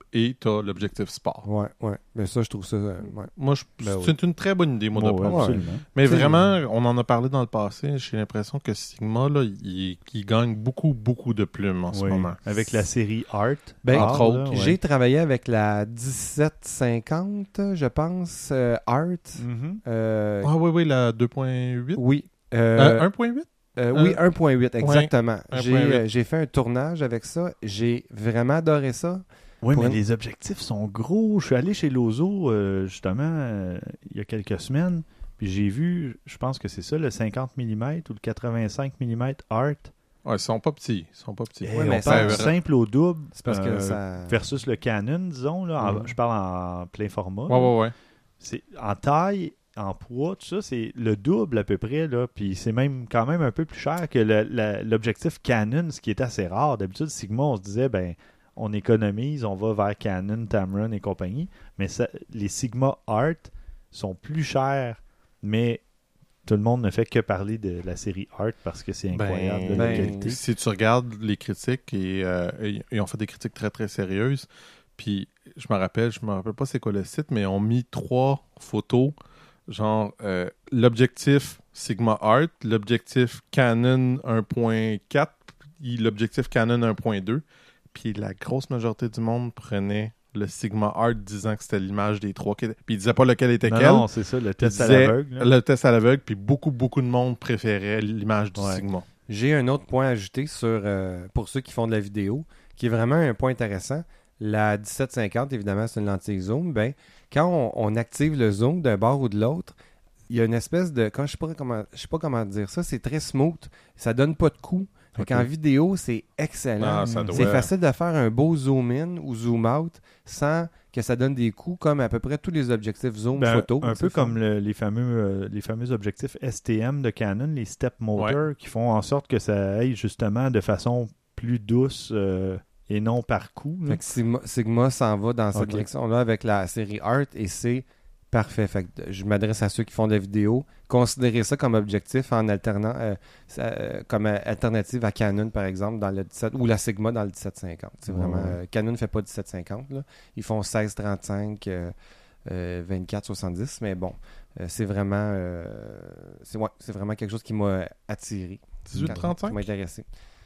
et tu as l'objectif sport. Ouais, ouais. Mais ça, je trouve ça... euh, ouais. Moi, je, Ben c'est une très bonne idée, moi, de Bon, ouais, prendre. absolument. Mais T'sais, vraiment, on en a parlé dans le passé. J'ai l'impression que Sigma, là, il, il gagne beaucoup, beaucoup de plumes en ce Oui, moment. avec la série Art. Ben, Entre Art, autres, là, ouais. J'ai travaillé avec la dix-sept cinquante, je pense, euh, Art. Mhm. Euh, Ah oui, oui, la deux point huit. Oui. Euh, Euh, un point huit? euh, oui, un- un point huit, exactement. un J'ai point huit. euh, j'ai fait un tournage avec ça. J'ai vraiment adoré ça. Oui, Pour mais une- les objectifs sont gros. Je suis allé chez Lozo, euh, justement, euh, il y a quelques semaines, puis j'ai vu, je pense que c'est ça, le cinquante millimètres ou le quatre-vingt-cinq millimètres Art. Ouais, ils sont pas petits. Ils sont pas petits. Eh, Ouais, mais on parle ça- simple au double C'est parce que euh, ça... versus le Canon, disons. Là, en- Mhm. je parle en plein format. Ouais, là. ouais, ouais. C'est, en taille, en poids, tout ça, c'est le double à peu près. Là, puis c'est même quand même un peu plus cher que le- la- l'objectif Canon, ce qui est assez rare. D'habitude, Sigma, on se disait, ben on économise, on va vers Canon, Tamron et compagnie. Mais ça, les Sigma Art sont plus chers, mais tout le monde ne fait que parler de la série Art parce que c'est incroyable Ben, la ben, qualité. Si tu regardes les critiques, et, euh, et- ils ont fait des critiques très, très sérieuses. Puis, je me rappelle, je me rappelle pas c'est quoi le site, mais ils ont mis trois photos. Genre, euh, l'objectif Sigma Art, l'objectif Canon un point quatre, puis l'objectif Canon un point deux. Puis la grosse majorité du monde prenait le Sigma Art disant que c'était l'image des trois. qui- Puis ils disaient pas lequel était Non, quel. non, c'est ça, le Ils test à disaient l'aveugle. là. le test à l'aveugle, puis beaucoup, beaucoup de monde préférait l'image du Ouais. Sigma. J'ai un autre point à ajouter sur, euh, pour ceux qui font de la vidéo, qui est vraiment un point intéressant. La dix-sept cinquante, évidemment, c'est une lentille zoom. Ben, quand on, on active le zoom d'un bord ou de l'autre, il y a une espèce de... Quand je sais pas comment, je sais pas comment dire ça, c'est très smooth. Ça donne pas de coup. Fait Ok. qu'en vidéo, c'est excellent. Ah, ça doit- C'est facile de faire un beau zoom-in ou zoom-out sans que ça donne des coups comme à peu près tous les objectifs zoom Ben, photo. un C'est peu le fun. comme le- les, fameux, euh, les fameux objectifs S T M de Canon, les step motors, qui font en sorte que ça aille justement de façon plus douce euh, et non par coup. là. Fait que Sigma, Sigma s'en va dans cette Ok. direction-là avec la série Art et c'est parfait. Fait que je m'adresse à ceux qui font de la vidéo. Considérez ça comme objectif en alternant, euh, ça, euh, comme euh, alternative à Canon, par exemple, dans le dix-sept ou la Sigma dans le dix-sept cinquante. C'est Ouais, vraiment, ouais. euh, Canon ne fait pas dix-sept cinquante. Là. Ils font seize trente-cinq, euh, euh, vingt-quatre soixante-dix. Mais bon, euh, c'est vraiment, euh, c'est, ouais, c'est vraiment quelque chose qui m'a attiré. dix-huit trente-cinq? Qui m'a intéressé.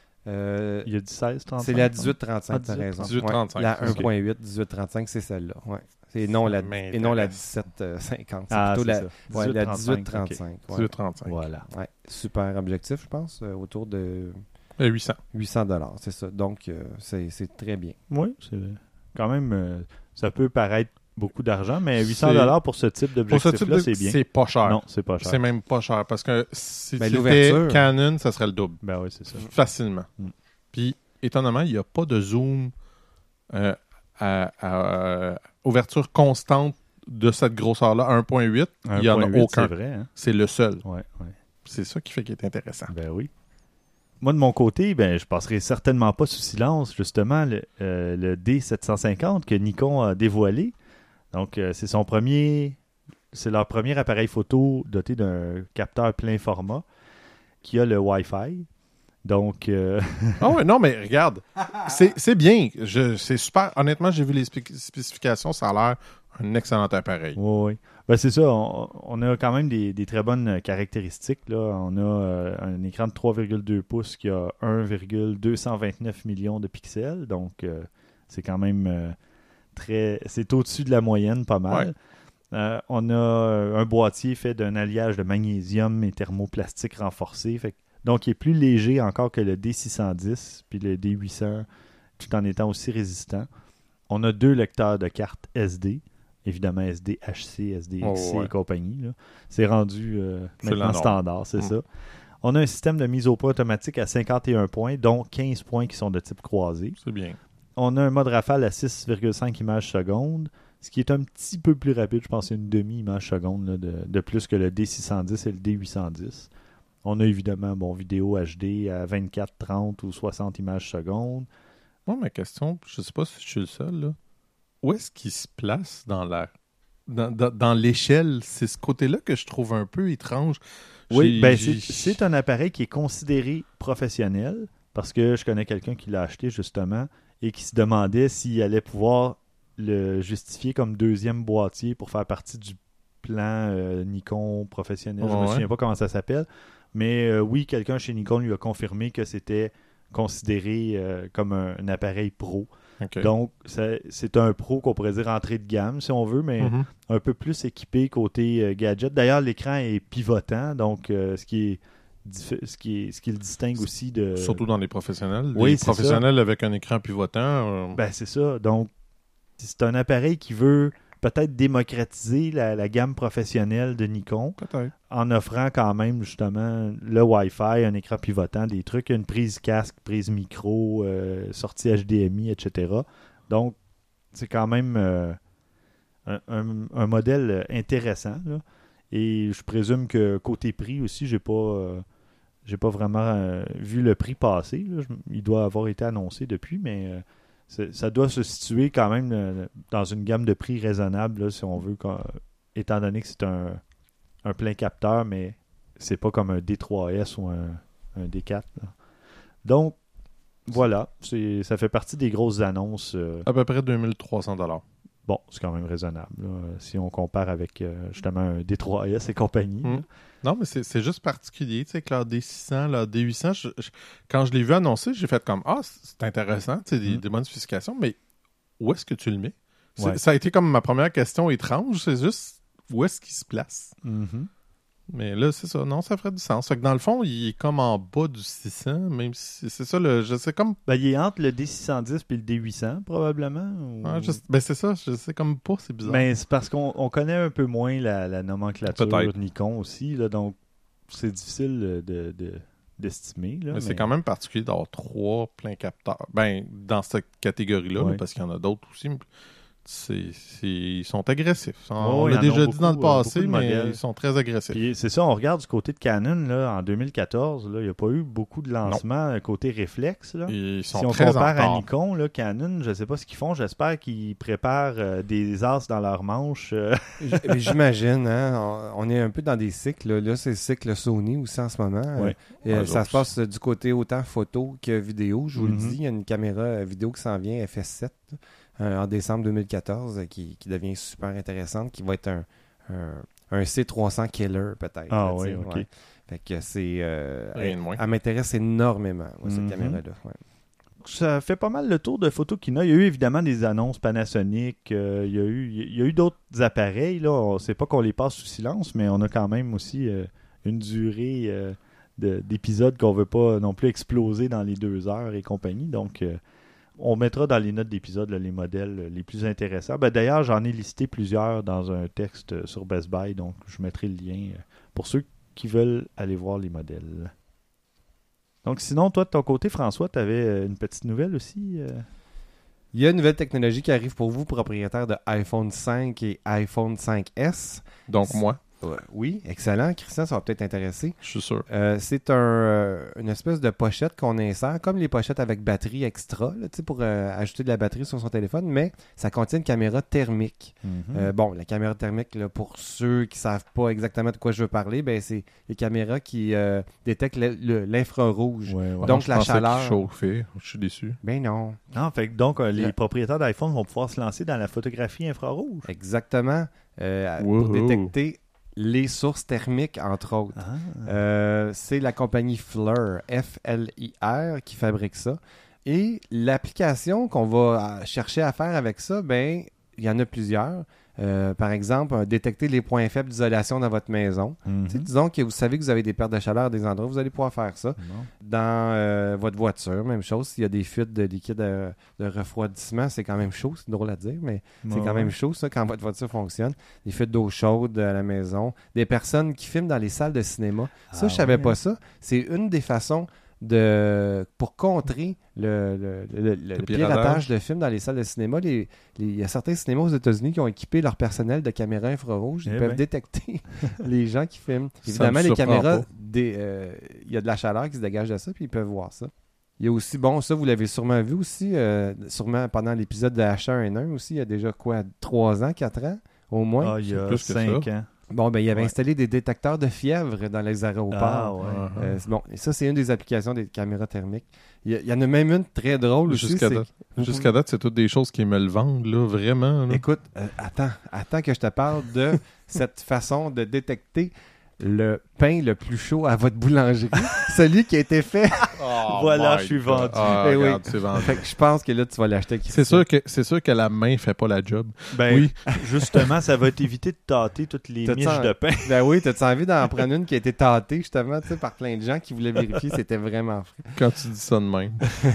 Euh, Il y a du seize trente-cinq. c'est la dix-huit trente-cinq, Ah, t'as dix-huit raison. dix-huit Ouais. trente-cinq, La ok. un point huit, dix-huit trente-cinq, c'est celle-là. Ouais. C'est non la, m'intéresse. et non la dix-sept cinquante. C'est Ah, plutôt c'est la, ça. ouais, la dix-huit dix-huit trente-cinq, ok. trente-cinq. Ouais. dix-huit trente-cinq. Voilà. Ouais. Super objectif, je pense, euh, autour de Euh, huit cents. huit cents dollars, c'est ça. Donc, euh, c'est, c'est très bien. Oui, c'est quand même, euh, ça peut paraître beaucoup d'argent, mais C'est- huit cents dollars pour ce type Pour ce type d'objectif-là, de... c'est bien. C'est pas cher. Non, c'est pas cher. C'est même pas cher. Parce que si Ben, c'était l'ouverture. Canon, ça serait le double. Ben oui, c'est ça. Facilement. Mm. Puis, étonnamment, il n'y a pas de zoom euh, à, à- à ouverture constante de cette grosseur-là, un point huit. Il n'y en a un point huit, aucun. C'est vrai, hein? C'est le seul. Ouais, ouais. C'est ça qui fait qu'il est intéressant. Ben oui. Moi, de mon côté, ben, je passerai certainement pas sous silence, justement, le, euh, le D sept cent cinquante que Nikon a dévoilé. Donc, euh, c'est son premier... C'est leur premier appareil photo doté d'un capteur plein format qui a le Wi-Fi. Donc, euh, Ah ouais, non, mais regarde, c'est c'est bien. Je- C'est super. Honnêtement, j'ai vu les spé- spécifications. Ça a l'air un excellent appareil. oui, oui. Ben, c'est ça, on, on a quand même des, des très bonnes caractéristiques. Là. On a euh, un écran de trois virgule deux pouces qui a un virgule deux cent vingt-neuf millions de pixels. Donc, euh, c'est quand même euh, très... C'est au-dessus de la moyenne, pas mal. Ouais. Euh, on a euh, un boîtier fait d'un alliage de magnésium et thermoplastique renforcé. Fait que- donc, il est plus léger encore que le D six cent dix puis le D huit cents, tout en étant aussi résistant. On a deux lecteurs de cartes S D. Évidemment, S D H C, S D X C Oh, ouais. et compagnie. Là. C'est rendu euh, C'est la maintenant norme. standard, c'est Mm. ça. On a un système de mise au point automatique à cinquante et un points, dont quinze points qui sont de type croisé. C'est bien. On a un mode rafale à six virgule cinq images secondes, ce qui est un petit peu plus rapide. Je pense que c'est une demi-image seconde là, de, de plus que le D six cent dix et le D huit cent dix. On a évidemment bon, vidéo H D à vingt-quatre, trente ou soixante images secondes. Moi, ma question, je sais pas si je suis le seul, là. Où est-ce qu'il se place dans la dans, dans, dans l'échelle? C'est ce côté-là que je trouve un peu étrange. Oui, J'ai- ben j'ai- c'est, c'est un appareil qui est considéré professionnel parce que je connais quelqu'un qui l'a acheté justement et qui se demandait s'il allait pouvoir le justifier comme deuxième boîtier pour faire partie du plan euh, Nikon professionnel. Je Ouais, me ouais. souviens pas comment ça s'appelle. Mais euh, oui, quelqu'un chez Nikon lui a confirmé que c'était considéré euh, comme un, un appareil pro. OK. Donc, ça- c'est un pro qu'on pourrait dire entrée de gamme, si on veut, mais Mhm. un peu plus équipé côté euh, gadget. D'ailleurs, l'écran est pivotant, donc euh, ce, qui est, dif- ce, qui est, ce qui le distingue aussi de... Surtout dans les professionnels. Oui, les c'est professionnels avec un écran pivotant. euh, Ben, c'est ça. Donc, c'est un appareil qui veut peut-être démocratiser la, la gamme professionnelle de Nikon Peut-être. en offrant quand même justement le Wi-Fi, un écran pivotant, des trucs, une prise casque, prise micro, euh, sortie H D M I, et cetera. Donc, c'est quand même euh, un, un- un modèle intéressant, là. Et je présume que côté prix aussi, j'ai pas euh, j'ai pas vraiment euh, vu le prix passer, là. Je- il doit avoir été annoncé depuis, mais euh, c'est- ça doit se situer quand même euh, dans une gamme de prix raisonnable, là, si on veut, quand- étant donné que c'est un, un plein capteur, mais c'est pas comme un D trois S ou un, un D quatre, là. Donc, voilà, c'est, ça fait partie des grosses annonces. euh, À peu près deux mille trois cents dollars. Bon, c'est quand même raisonnable, là, si on compare avec euh, justement un D trois S et compagnie. Mm. là. Non, mais c'est c'est juste particulier, tu sais, que leur D six cents, leur D huit cents, je- je- quand je l'ai vu annoncer, j'ai fait comme, ah, c'est intéressant, tu sais, des, Mm. des bonnes spécifications, mais où est-ce que tu le mets? C'est- Ouais. Ça a été comme ma première question étrange, c'est juste, où est-ce qu'il se place? Mhm. Mais là, c'est ça, non, ça ferait du sens. Fait que dans le fond, il est comme en bas du six cents, même si c'est ça, le, je sais comme, Ben, il est entre le D six cent dix et le D huit cents, probablement. ou- ah, je- ben c'est ça, je sais comme pas, c'est bizarre. Ben, c'est parce qu'on on connaît un peu moins la, la nomenclature Peut-être. Nikon aussi, là, donc c'est difficile euh, de, de- d'estimer. Là, Mais c'est quand même particulier d'avoir trois pleins capteurs. Ben, dans cette catégorie-là, là, Ouais. parce qu'il y en a d'autres aussi. mais c'est, c'est- ils sont agressifs. On, Ouais, on ouais, l'a il y en a déjà dit beaucoup, dans le euh, passé, beaucoup de mais modèles. ils sont très agressifs. Puis c'est ça, on regarde du côté de Canon, là, en deux mille quatorze, là, il n'y a pas eu beaucoup de lancements euh, côté réflexe. Là. Ils sont Si on très en compare à retard. Nikon, là, Canon, je ne sais pas ce qu'ils font. J'espère qu'ils préparent euh, des as dans leurs manches. euh. J- mais J'imagine, hein, on, on est un peu dans des cycles. Là, Là, c'est le cycle Sony aussi en ce moment. Ouais. Euh, et, euh, Ouais, ça eux se passe euh, du côté autant photo que vidéo. Je vous Mhm. le dis, il y a une caméra euh, vidéo qui s'en vient, F S sept, euh, en décembre deux mille quatorze, euh, qui, qui devient super intéressante, qui va être un, un, un C trois cents killer peut-être. Ah là, oui, tu sais, ok. ouais. Fait que c'est... euh, Rien elle, de moins. elle m'intéresse énormément, moi, cette Mhm. caméra-là. Ouais. Ça fait pas mal le tour de Photokina. Il y a eu évidemment des annonces Panasonic. euh, il y a eu, il y a eu d'autres appareils. Là. On sait pas qu'on les passe sous silence, mais on a quand même aussi euh, une durée euh, de- d'épisodes qu'on veut pas non plus exploser dans les deux heures et compagnie. Donc, euh, on mettra dans les notes d'épisode là, les modèles les plus intéressants. Ben, d'ailleurs, j'en ai listé plusieurs dans un texte sur Best Buy, donc je mettrai le lien euh, pour ceux qui veulent aller voir les modèles. Donc, sinon, toi, de ton côté, François, tu avais une petite nouvelle aussi euh? Il y a une nouvelle technologie qui arrive pour vous, propriétaires de iPhone cinq et iPhone cinq S. Donc, moi, Ouais, oui, excellent. Christian, ça va peut-être t'intéresser. je suis sûr. Euh, c'est un, euh, une espèce de pochette qu'on insère, comme les pochettes avec batterie extra, là, tu sais, pour euh, ajouter de la batterie sur son téléphone, mais ça contient une caméra thermique. Euh, bon, la caméra thermique, là, pour ceux qui savent pas exactement de quoi je veux parler, ben, c'est les caméras qui euh, détectent le- le- l'infrarouge. Ouais, ouais. Donc, Je la pensais qu'il chaleur. chauffait. Je suis déçu. Ben non. Non, fait que donc, euh, les Le- propriétaires d'iPhone vont pouvoir se lancer dans la photographie infrarouge. Exactement. Euh, pour Wouhou. détecter les sources thermiques, entre autres. Ah. Euh, c'est la compagnie Fleur, F L I R, qui fabrique ça. Et l'application qu'on va euh, chercher à faire avec ça, ben, il y en a plusieurs. Euh, par exemple, euh, détecter les points faibles d'isolation dans votre maison. Mhm. Tu sais, disons que vous savez que vous avez des pertes de chaleur à des endroits, vous allez pouvoir faire ça. Bon. Dans euh, votre voiture, même chose. S'il y a des fuites de liquide euh, de refroidissement, c'est quand même chaud, c'est drôle à dire, mais c'est Ouais, quand même ouais. chaud, ça, quand votre voiture fonctionne. Des fuites d'eau chaude à la maison. Des personnes qui filment dans les salles de cinéma. Ça, Ah je savais ouais, pas hein? ça. C'est une des façons de pour contrer le, le, le- le- le piratage. piratage de films dans les salles de cinéma. Les- les- Il y a certains cinémas aux États-Unis qui ont équipé leur personnel de caméras infrarouges. Ils Eh peuvent ben. détecter les gens qui filment. Ça Évidemment, me les surprend caméras, pas. des, euh, il y a de la chaleur qui se dégage de ça, puis ils peuvent voir ça. Il y a aussi, bon, ça, vous l'avez sûrement vu aussi, euh, sûrement pendant l'épisode de H un N un aussi, il y a déjà quoi, trois ans, quatre ans, au moins. Ah, il y a plus que cinq ça. ans. Bon, ben, il avait Ouais. installé des détecteurs de fièvre dans les aéroports. Ah, ouais. Uh-huh. Euh, c'est bon, et ça, c'est une des applications des caméras thermiques. Il y, a- il y en a même une très drôle aussi. Jusqu'à c'est- date. vous Jusqu'à pouvez- date, c'est toutes des choses qui me le vendent, là, vraiment. Là. Écoute, euh, attends, attends que je te parle de cette façon de détecter le pain le plus chaud à votre boulangerie. Celui qui a été fait. Oh Voilà, my je suis God. vendu. Ah, Eh oui. regarde, c'est vendu. Fait que je pense que là, tu vas l'acheter. C'est sûr que c'est sûr que la main fait pas la job. Ben, Oui. justement, ça va t'éviter de tâter toutes les T'as-tu miches en- de pain. Ben oui, t'as-tu envie d'en prendre une qui a été tâtée, justement, tu sais, par plein de gens qui voulaient vérifier si c'était vraiment frais. Quand tu dis ça de même.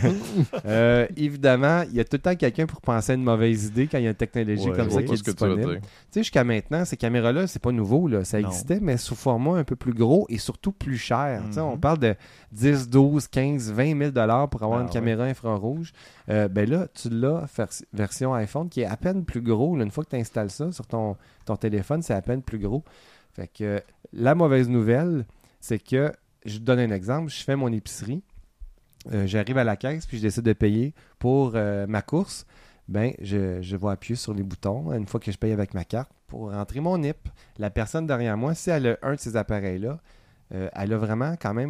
Euh, évidemment, il y a tout le temps quelqu'un pour penser à une mauvaise idée quand il y a une technologie Ouais, comme Je ça vois qui pas est ce que tu veux disponible. dire. Tu sais, jusqu'à maintenant, ces caméras-là, c'est pas nouveau, là. Ça Non. existait, mais sous format un peu plus gros et surtout plus cher. Tu sais, Mhm. on parle de dix, douze, quinze, vingt mille dollars pour avoir Ah une ouais. caméra infrarouge. Euh, ben là, tu l'as vers- version iPhone qui est à peine plus gros. là. Une fois que tu installes ça sur ton, ton téléphone, c'est à peine plus gros. Fait que euh, la mauvaise nouvelle, c'est que, je te donne un exemple, je fais mon épicerie, euh, j'arrive à la caisse puis je décide de payer pour euh, ma course. Ben, je, je vais appuyer sur les boutons une fois que je paye avec ma carte pour rentrer mon N I P. La personne derrière moi, si elle a un de ces appareils-là, euh, elle a vraiment quand même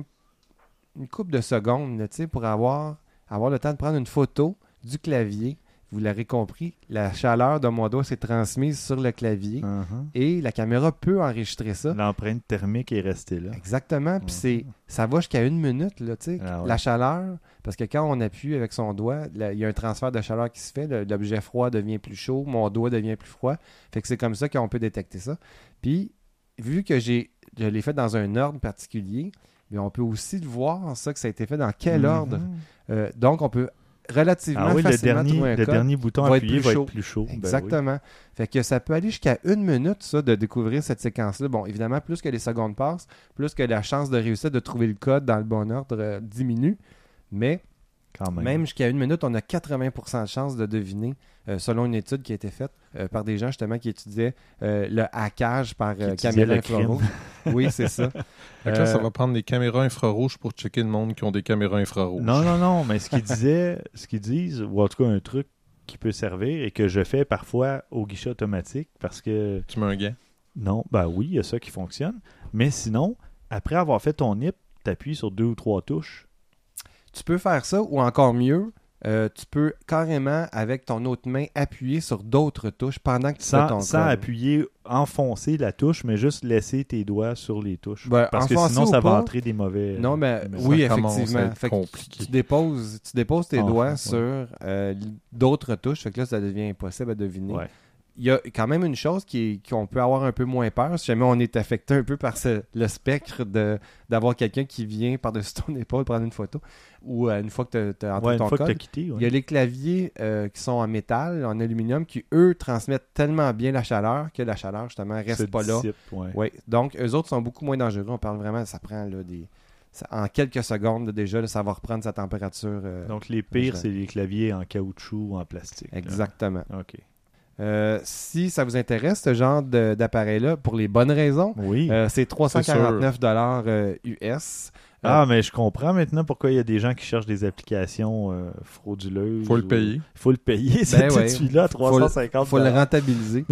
une couple de secondes là, tu sais, pour avoir, avoir le temps de prendre une photo du clavier. Vous l'aurez compris, la chaleur de mon doigt s'est transmise sur le clavier Uh-huh. et la caméra peut enregistrer ça. L'empreinte thermique est restée là. Exactement. Puis Mhm. c'est, ça va jusqu'à une minute, là, tu sais. Ah ouais. La chaleur, parce que quand on appuie avec son doigt, là, il y a un transfert de chaleur qui se fait. le- L'objet froid devient plus chaud, mon doigt devient plus froid. Fait que c'est comme ça qu'on peut détecter ça. Puis, vu que j'ai, je l'ai fait dans un ordre particulier, mais on peut aussi le voir, ça, que ça a été fait dans quel Mhm. ordre. Euh, donc, on peut relativement Ah oui, le facilement dernier, trouver un le code. dernier bouton va être appuyé plus va chaud. être plus chaud. Ben oui. Exactement. Fait que ça peut aller jusqu'à une minute, ça, de découvrir cette séquence-là. Bon, évidemment, plus que les secondes passent, plus que la chance de réussir de trouver le code dans le bon ordre euh, diminue. Mais Quand même. même jusqu'à une minute, on a quatre-vingts pour cent de chance de deviner, euh, selon une étude qui a été faite euh, par des gens justement qui étudiaient euh, le hackage par Qui euh, étudiaient caméra le crime. infrarouge. Oui, c'est ça. Fait que là, ça Euh, va prendre des caméras infrarouges pour checker le monde qui ont des caméras infrarouges. Non, non, non, mais ce qu'ils disaient, ce qu'ils disent, ou en tout cas un truc qui peut servir et que je fais parfois au guichet automatique parce que Tu mets un gant. non, ben oui, il y a ça qui fonctionne. Mais sinon, après avoir fait ton N I P, tu appuies sur deux ou trois touches. Tu peux faire ça, ou encore mieux, euh, tu peux carrément, avec ton autre main, appuyer sur d'autres touches pendant que tu fais ton Sans, sans code. appuyer, enfoncer la touche, mais juste laisser tes doigts sur les touches. Ben, parce que enfoncer sinon, ou ça va pas, entrer des mauvais. Non, mais mais oui, ça commence à effectivement. être Fait que compliqué. tu, déposes, tu déposes tes Enfin, doigts ouais. sur euh, d'autres touches. Fait que là, ça devient impossible à deviner. Ouais. Il y a quand même une chose qui est- qu'on peut avoir un peu moins peur, si jamais on est affecté un peu par ce- le spectre de, d'avoir quelqu'un qui vient par-dessus ton épaule prendre une photo, ou euh, une fois que tu as entré Ouais, ton une fois que code. tu as quitté. ouais. Il y a les claviers euh, qui sont en métal, en aluminium, qui, eux, transmettent tellement bien la chaleur que la chaleur, justement, reste Se pas là. dissipe, ouais. Oui, donc eux autres sont beaucoup moins dangereux. On parle vraiment, ça prend là, des... ça- en quelques secondes là, déjà, là, ça va reprendre sa température. euh, Donc, les pires, je- c'est les claviers en caoutchouc ou en plastique. là. Exactement. OK. Euh, si ça vous intéresse, ce genre de- d'appareil-là, pour les bonnes raisons, Oui. euh, c'est trois cent quarante-neuf dollars euh, U S. Euh, Ah, mais je comprends maintenant pourquoi il y a des gens qui cherchent des applications euh, frauduleuses. Faut le ou- payer. Faut le payer, Ben cet ouais. celui-là, à trois cent cinquante faut le rentabiliser.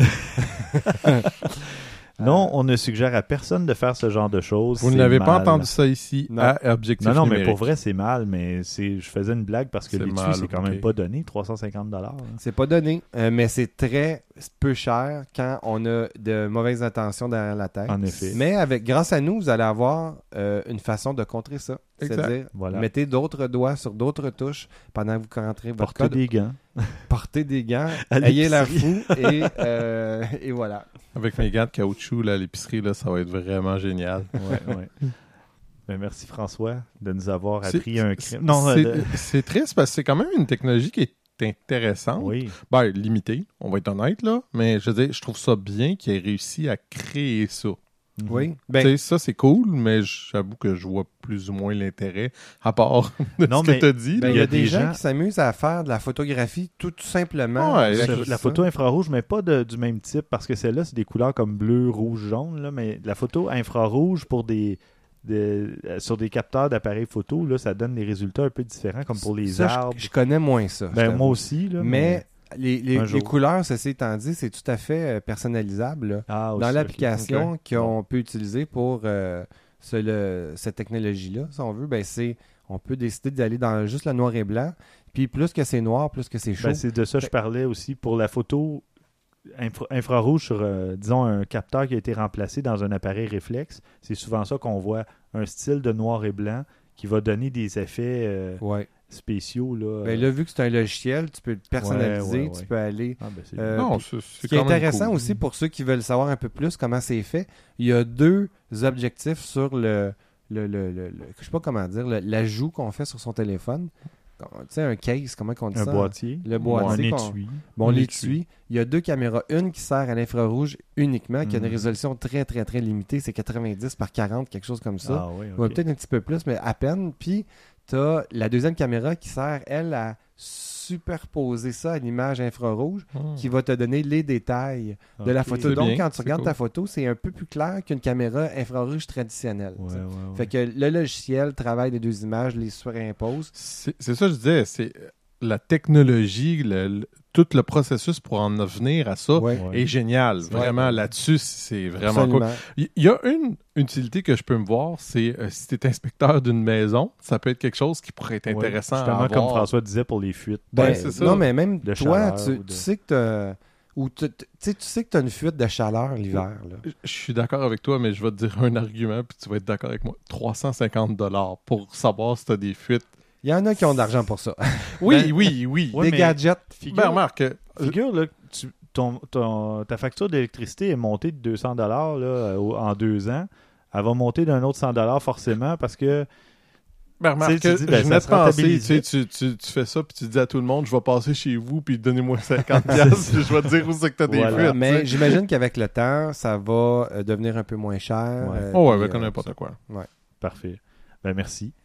Non, on ne suggère à personne de faire ce genre de choses. Vous c'est n'avez pas mal. entendu ça ici Non. à Objectif Non, non, mais numérique. pour vrai, c'est mal, mais c'est, je faisais une blague parce que C'est l'étui, mal, c'est quand ok. même pas donné, trois cent cinquante dollars. C'est pas donné, euh, mais c'est très peu cher quand on a de mauvaises intentions derrière la tête. En effet. Mais avec, grâce à nous, vous allez avoir euh, une façon de contrer ça. Exact. C'est-à-dire, Voilà. mettez d'autres doigts sur d'autres touches pendant que vous rentrez votre Portez code. des gants. Portez des gants, À ayez l'air l'épicerie. fou et, euh, et voilà. Avec mes gants de caoutchouc là, à l'épicerie, là, ça va être vraiment génial. Ouais, ouais. Ben, merci François de nous avoir C'est- appris un c'est- crime. Non, euh, c'est de- c'est triste parce que c'est quand même une technologie qui est intéressante. oui. Ben, limitée, on va être honnête, là. Mais je veux dire, je trouve ça bien qu'il ait réussi à créer ça. Mhm. Oui. Tu Ben, sais, ça, c'est cool, mais j'avoue que je vois plus ou moins l'intérêt, à part de Non, ce que mais- tu as dit. ben, là. il y a des gens qui s'amusent à faire de la photographie tout simplement. Ouais, avec La, ça. la photo infrarouge, mais pas de- du même type, parce que celle-là, c'est des couleurs comme bleu, rouge, jaune, là, mais la photo infrarouge pour des, des- euh, sur des capteurs d'appareils photo, là, ça donne des résultats un peu différents, comme pour les Ça, je- arbres. Je, connais moins ça. je Ben, t'avoue. moi aussi, là, Mais les, les, Un jour. les couleurs, ceci étant dit, c'est tout à fait euh, personnalisable là, Ah, dans aussi, ok. l'application Ok. qu'on peut utiliser pour euh, ce, le, cette technologie-là, si on veut. Ben, c'est, on peut décider d'aller dans juste le noir et blanc. Puis plus que c'est noir, plus que c'est chaud. Ben, c'est de ça que je parlais aussi pour la photo infra- infrarouge sur, euh, disons, un capteur qui a été remplacé dans un appareil réflexe. C'est souvent ça qu'on voit, un style de noir et blanc qui va donner des effets euh, ouais. spéciaux. Là, Ben, là, vu que c'est un logiciel, tu peux le personnaliser, Ouais, ouais, tu ouais. peux aller... Ah, ben, c'est euh, non, puis- c'est, Ce c'est qui est quand même intéressant cool. aussi pour ceux qui veulent savoir un peu plus comment c'est fait, il y a deux objectifs sur le, le, le, le, le- je sais pas comment dire, le- l'ajout qu'on fait sur son téléphone. Tu sais, un case, comment on dit un ça? boîtier, Le un boîtier. qu'on- étui. Bon, Un l'étui, il y a deux caméras. Une qui sert à l'infrarouge uniquement, qui a une Mhm. résolution très, très, très limitée. C'est quatre-vingt-dix par quarante, quelque chose comme ça. Ah, oui, Ouais, ok. peut-être un petit peu plus, mais à peine. Puis, tu as la deuxième caméra qui sert, elle, à superposer ça à l'image infrarouge, Hmm. qui va te donner les détails de la Ok. photo. C'est Donc, bien, quand tu c'est regardes cool. ta photo, c'est un peu plus clair qu'une caméra infrarouge traditionnelle. Ouais, tu sais. ouais, ouais. Fait que le logiciel travaille les deux images, les surimpose. C'est, c'est ça que je disais, c'est la technologie, le- le- tout le processus pour en venir à ça Ouais. Ouais. est génial. Ouais. Vraiment, là-dessus, c'est vraiment cool. Absolument. Il y a une utilité que je peux me voir, c'est euh, si tu es inspecteur d'une maison, ça peut être quelque chose qui pourrait être Ouais, intéressant à justement, avoir. comme François disait pour les fuites. Ben, Ouais, c'est ça. non, mais même De toi, chaleur tu, ou de- tu sais que t'as- ou tu, tu sais, tu sais que tu as une fuite de chaleur l'hiver. Là. Je- Je suis d'accord avec toi, mais je vais te dire un argument, puis tu vas être d'accord avec moi. trois cent cinquante dollars pour savoir si tu as des fuites. Il y en a qui ont de l'argent pour ça. Oui, Ben- oui, oui. Ouais, Des mais- gadgets. Figure, Ben, remarque, euh, figure là, que tu- ton, ton- ta facture d'électricité est montée de deux cents dollars là, au- en deux ans. Elle va monter d'un autre cent dollars forcément parce que ben, remarque, tu sais, tu dis, ben, je ça venais de se penser, tu, rentabilise sais, vite. tu, tu, tu fais ça, puis tu dis à tout le monde, je vais passer chez vous, puis donnez-moi cinquante piastres, puis je vais te dire où c'est que tu as des Voilà. fuites. tu Mais sais. j'imagine qu'avec le temps, ça va euh, devenir un peu moins cher. Ouais. euh, Oh, ouais, puis, avec euh, n'importe quoi. parfait. Ben merci.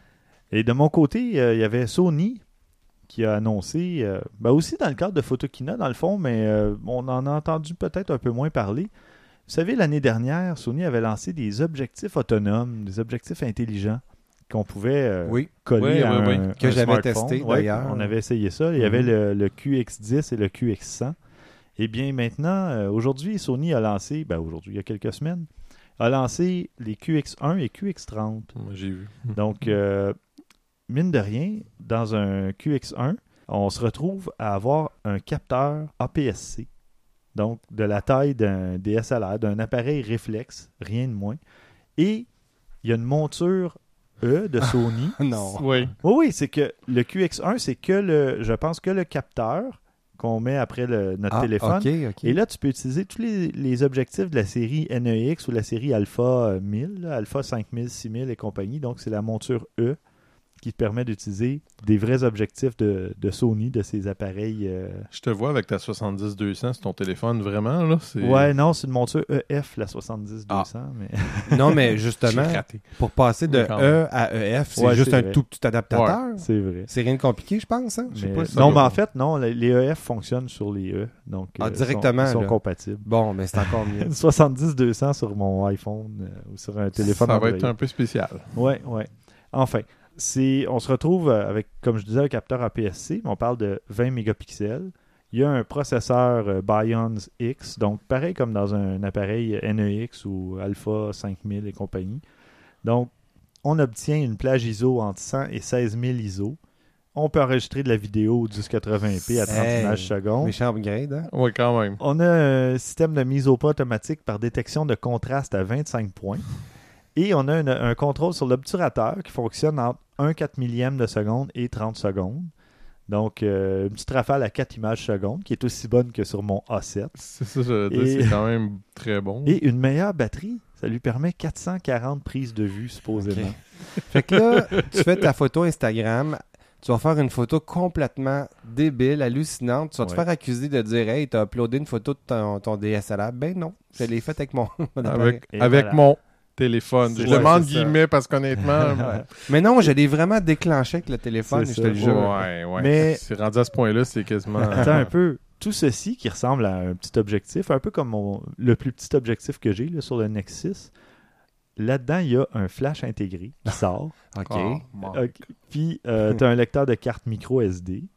Et de mon côté, euh, il y avait Sony qui a annoncé, euh, ben aussi dans le cadre de Photokina dans le fond, mais euh, on en a entendu peut-être un peu moins parler. Vous savez, l'année dernière, Sony avait lancé des objectifs autonomes, des objectifs intelligents qu'on pouvait euh, Oui. coller Oui, à oui, un, oui. Que un j'avais smartphone. testé, Ouais, d'ailleurs. on avait essayé ça. Il y avait Mhm. le, le Q X dix et le Q X cent. Eh bien, maintenant, euh, aujourd'hui, Sony a lancé, ben aujourd'hui, il y a quelques semaines, a lancé les Q X un et Q X trente. Moi, j'ai vu. Donc, euh, mine de rien, dans un Q X un, on se retrouve à avoir un capteur A P S C. Donc, de la taille d'un D S L R, d'un appareil réflexe, rien de moins. Et il y a une monture E de Sony. Non. Oui. Oui, oui, c'est que le Q X un, c'est que le, je pense que le capteur qu'on met après le- notre Ah, téléphone. OK, OK. Et là, tu peux utiliser tous les, les objectifs de la série N E X ou la série Alpha mille, là, Alpha cinq mille, six mille et compagnie. Donc, c'est la monture E qui te permet d'utiliser des vrais objectifs de, de Sony, de ces appareils. euh. Je te vois avec ta soixante-dix deux cents sur ton téléphone, vraiment, là. C'est... Ouais, non, c'est une monture E F, la soixante-dix deux cents. Mais... Non, mais J'ai justement, raté. pour passer de Oui, quand E à E F, c'est Ouais, juste c'est un vrai. tout petit adaptateur. c'est vrai. C'est rien de compliqué, je pense. Hein? Je sais Mais- pas si- non, mais doit- en fait, non, les les E F fonctionnent sur les E. Donc, Ah, euh, directement, Ils sont, ils sont là. compatibles. Bon, mais c'est encore mieux. Une soixante-dix deux cents sur mon iPhone euh, ou sur un téléphone Ça va Android. être un peu spécial. Ouais, ouais. Enfin, c'est, on se retrouve euh, avec, comme je disais, un capteur A P S C, mais on parle de vingt mégapixels. Il y a un processeur euh, Bions X, donc pareil comme dans un appareil N E X ou Alpha cinq mille et compagnie. Donc, on obtient une plage I S O entre cent et seize mille I S O. On peut enregistrer de la vidéo dix quatre-vingts p à trente Hey, images secondes. Méchant upgrade, hein? Oui, quand même. On a un système de mise au pas automatique par détection de contraste à vingt-cinq points. Et on a un, un contrôle sur l'obturateur qui fonctionne entre un quatre millième de seconde et trente secondes. Donc, euh, une petite rafale à quatre images secondes qui est aussi bonne que sur mon A sept. C'est ça, je veux dire, Et- c'est quand même très bon. Et une meilleure batterie, ça lui permet quatre cent quarante prises de vue, supposément. Fait que là, tu fais ta photo Instagram, tu vas faire une photo complètement débile, hallucinante. Tu vas te Ouais. faire accuser de dire « Hey, t'as uploadé une photo de ton, ton D S L R. » Ben non, je l'ai faite avec mon, mon appareil. Avec, Et avec voilà. mon téléphone. C'est Je ça, demande c'est ça. guillemets parce qu'honnêtement... Ouais. Mais non, je l'ai vraiment déclenché avec le téléphone, C'est je te ça. le jure. Ouais, ouais. Mais- C'est rendu à ce point-là, c'est quasiment... Attends un peu. Tout ceci qui ressemble à un petit objectif, un peu comme mon- le plus petit objectif que j'ai là, sur le Nexus. Là-dedans, il y a un flash intégré qui sort. OK. Oh, bon. Ok. Puis, tu as un lecteur de carte micro S D.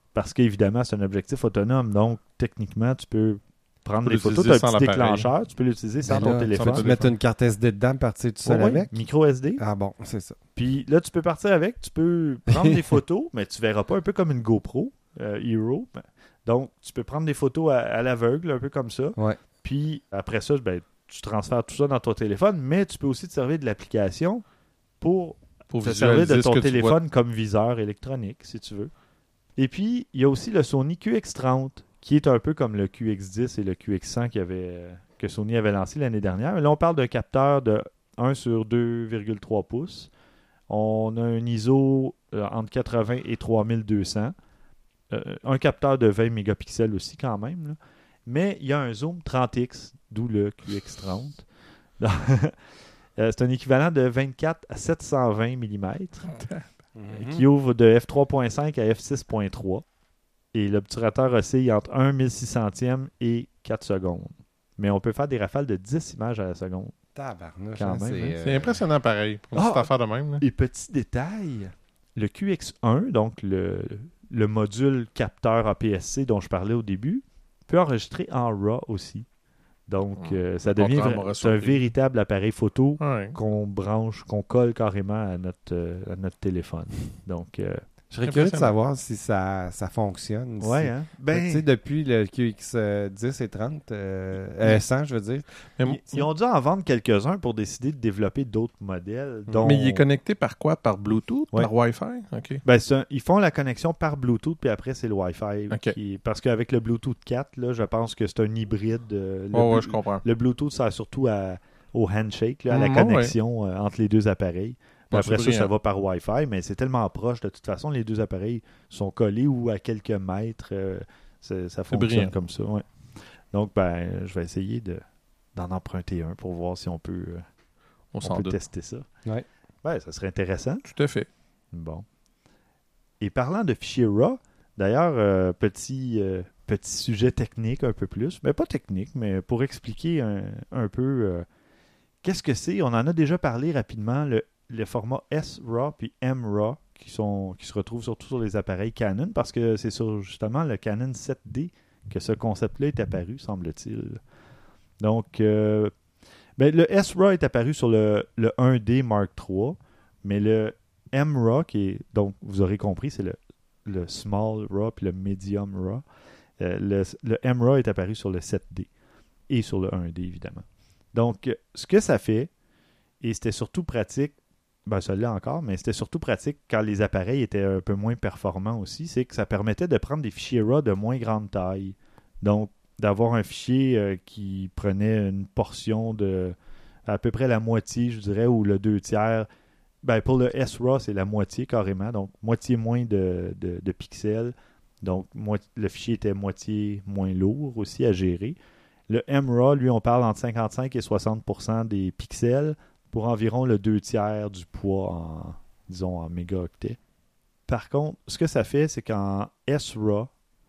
parce qu'évidemment, c'est un objectif autonome. Donc, techniquement, tu peux prendre Tu peux des photos. Tu as l'utiliser un sans petit l'appareil. déclencheur. Tu peux l'utiliser sans Ben ton là, téléphone. Tu peux mettre une carte S D dedans, partir tout seul Ouais, avec. micro S D. Ah bon, c'est ça. Puis là, tu peux partir avec. Tu peux prendre des photos, mais tu verras pas un peu comme une GoPro euh, Hero. Donc, tu peux prendre des photos à, à l'aveugle, un peu comme ça. Ouais. Puis après ça, ben, tu transfères tout ça dans ton téléphone, mais tu peux aussi te servir de l'application pour Pour te servir de visualiser ce ton que tu vois. téléphone comme viseur électronique, si tu veux. Et puis, il y a aussi le Sony Q X trente, qui est un peu comme le Q X dix et le Q X cent qu'il y avait, euh, que Sony avait lancé l'année dernière. Mais là, on parle d'un capteur de un sur deux virgule trois pouces. On a un I S O euh, entre quatre-vingts et trois mille deux cents. Euh, un capteur de vingt mégapixels aussi quand même. Là. Mais il y a un zoom trente x, d'où le Q X trente. Euh, c'est un équivalent de vingt-quatre à sept cent vingt millimètres qui ouvre de f trois point cinq à f six point trois. Et l'obturateur oscille entre un mille six centième et quatre secondes. Mais on peut faire des rafales de dix images à la seconde. Tabarnouche, Quand hein, même, c'est, hein. euh, C'est impressionnant pareil. Pour une Ah! petite affaire de même. Là. Et petit détail, le Q X un, donc le, le module capteur A P S C dont je parlais au début, peut enregistrer en RAW aussi. Donc, Mmh. euh, ça devient Contrairement vra- au reste c'est un sur le- véritable appareil photo Ouais. qu'on branche, qu'on colle carrément à notre, euh, à notre téléphone. Donc, euh, Je serais curieux de Impressionnant. savoir si ça, ça fonctionne. ouais, si- hein? Ben, tu sais, depuis le Q X dix et trente, euh, euh, cent, je veux dire. Mais, Ils, ils ont dû en vendre quelques-uns pour décider de développer d'autres modèles. dont- mais il est connecté par quoi? Par Bluetooth? Ouais. Par Wi-Fi? OK. Ben, c'est un- ils font la connexion par Bluetooth, puis après, c'est le Wi-Fi. Ok. Qui, parce qu'avec le Bluetooth quatre, là, je pense que c'est un hybride. euh, le, Oh, ouais, Blu- je comprends. le Bluetooth sert surtout à, au handshake, là, à la Mm, connexion euh, entre les deux appareils. Puis Ouais, après c'est ça, ça brillant. va par Wi-Fi, mais c'est tellement proche. De toute façon, les deux appareils sont collés ou à quelques mètres. euh, c'est- ça fonctionne brillant. comme ça. Ouais. Donc, ben, je vais essayer de, d'en emprunter un pour voir si on peut, euh, On on s'en peut doute. tester ça. Ouais. Ouais, ça serait intéressant. Tout à fait. Bon. Et parlant de fichiers RAW, d'ailleurs, euh, petit, euh, petit sujet technique un peu plus, mais pas technique, mais pour expliquer un, un peu euh, qu'est-ce que c'est. On en a déjà parlé rapidement, le, le format S RAW puis M RAW qui, sont, qui se retrouvent surtout sur les appareils Canon, parce que c'est sur justement le Canon sept D que ce concept-là est apparu, semble-t-il. Donc, euh, ben, le S RAW est apparu sur le, le un D Mark trois, mais le M RAW, qui est, donc vous aurez compris, c'est le, le Small RAW puis le Medium RAW. Euh, le, le M RAW est apparu sur le sept D et sur le un D, évidemment. Donc, euh, ce que ça fait, et c'était surtout pratique, ben ça l'est encore, mais c'était surtout pratique quand les appareils étaient un peu moins performants aussi, c'est que ça permettait de prendre des fichiers RAW de moins grande taille. Donc, d'avoir un fichier euh, qui prenait une portion de à peu près la moitié, je dirais, ou le deux tiers. Ben, pour le S RAW, c'est la moitié carrément, donc moitié moins de, de, de pixels. Donc, moi, le fichier était moitié moins lourd aussi à gérer. Le M RAW, lui, on parle entre cinquante-cinq et soixante pour cent des pixels pour environ le deux tiers du poids en, disons, en mégaoctets. Par contre, ce que ça fait, c'est qu'en S RAW,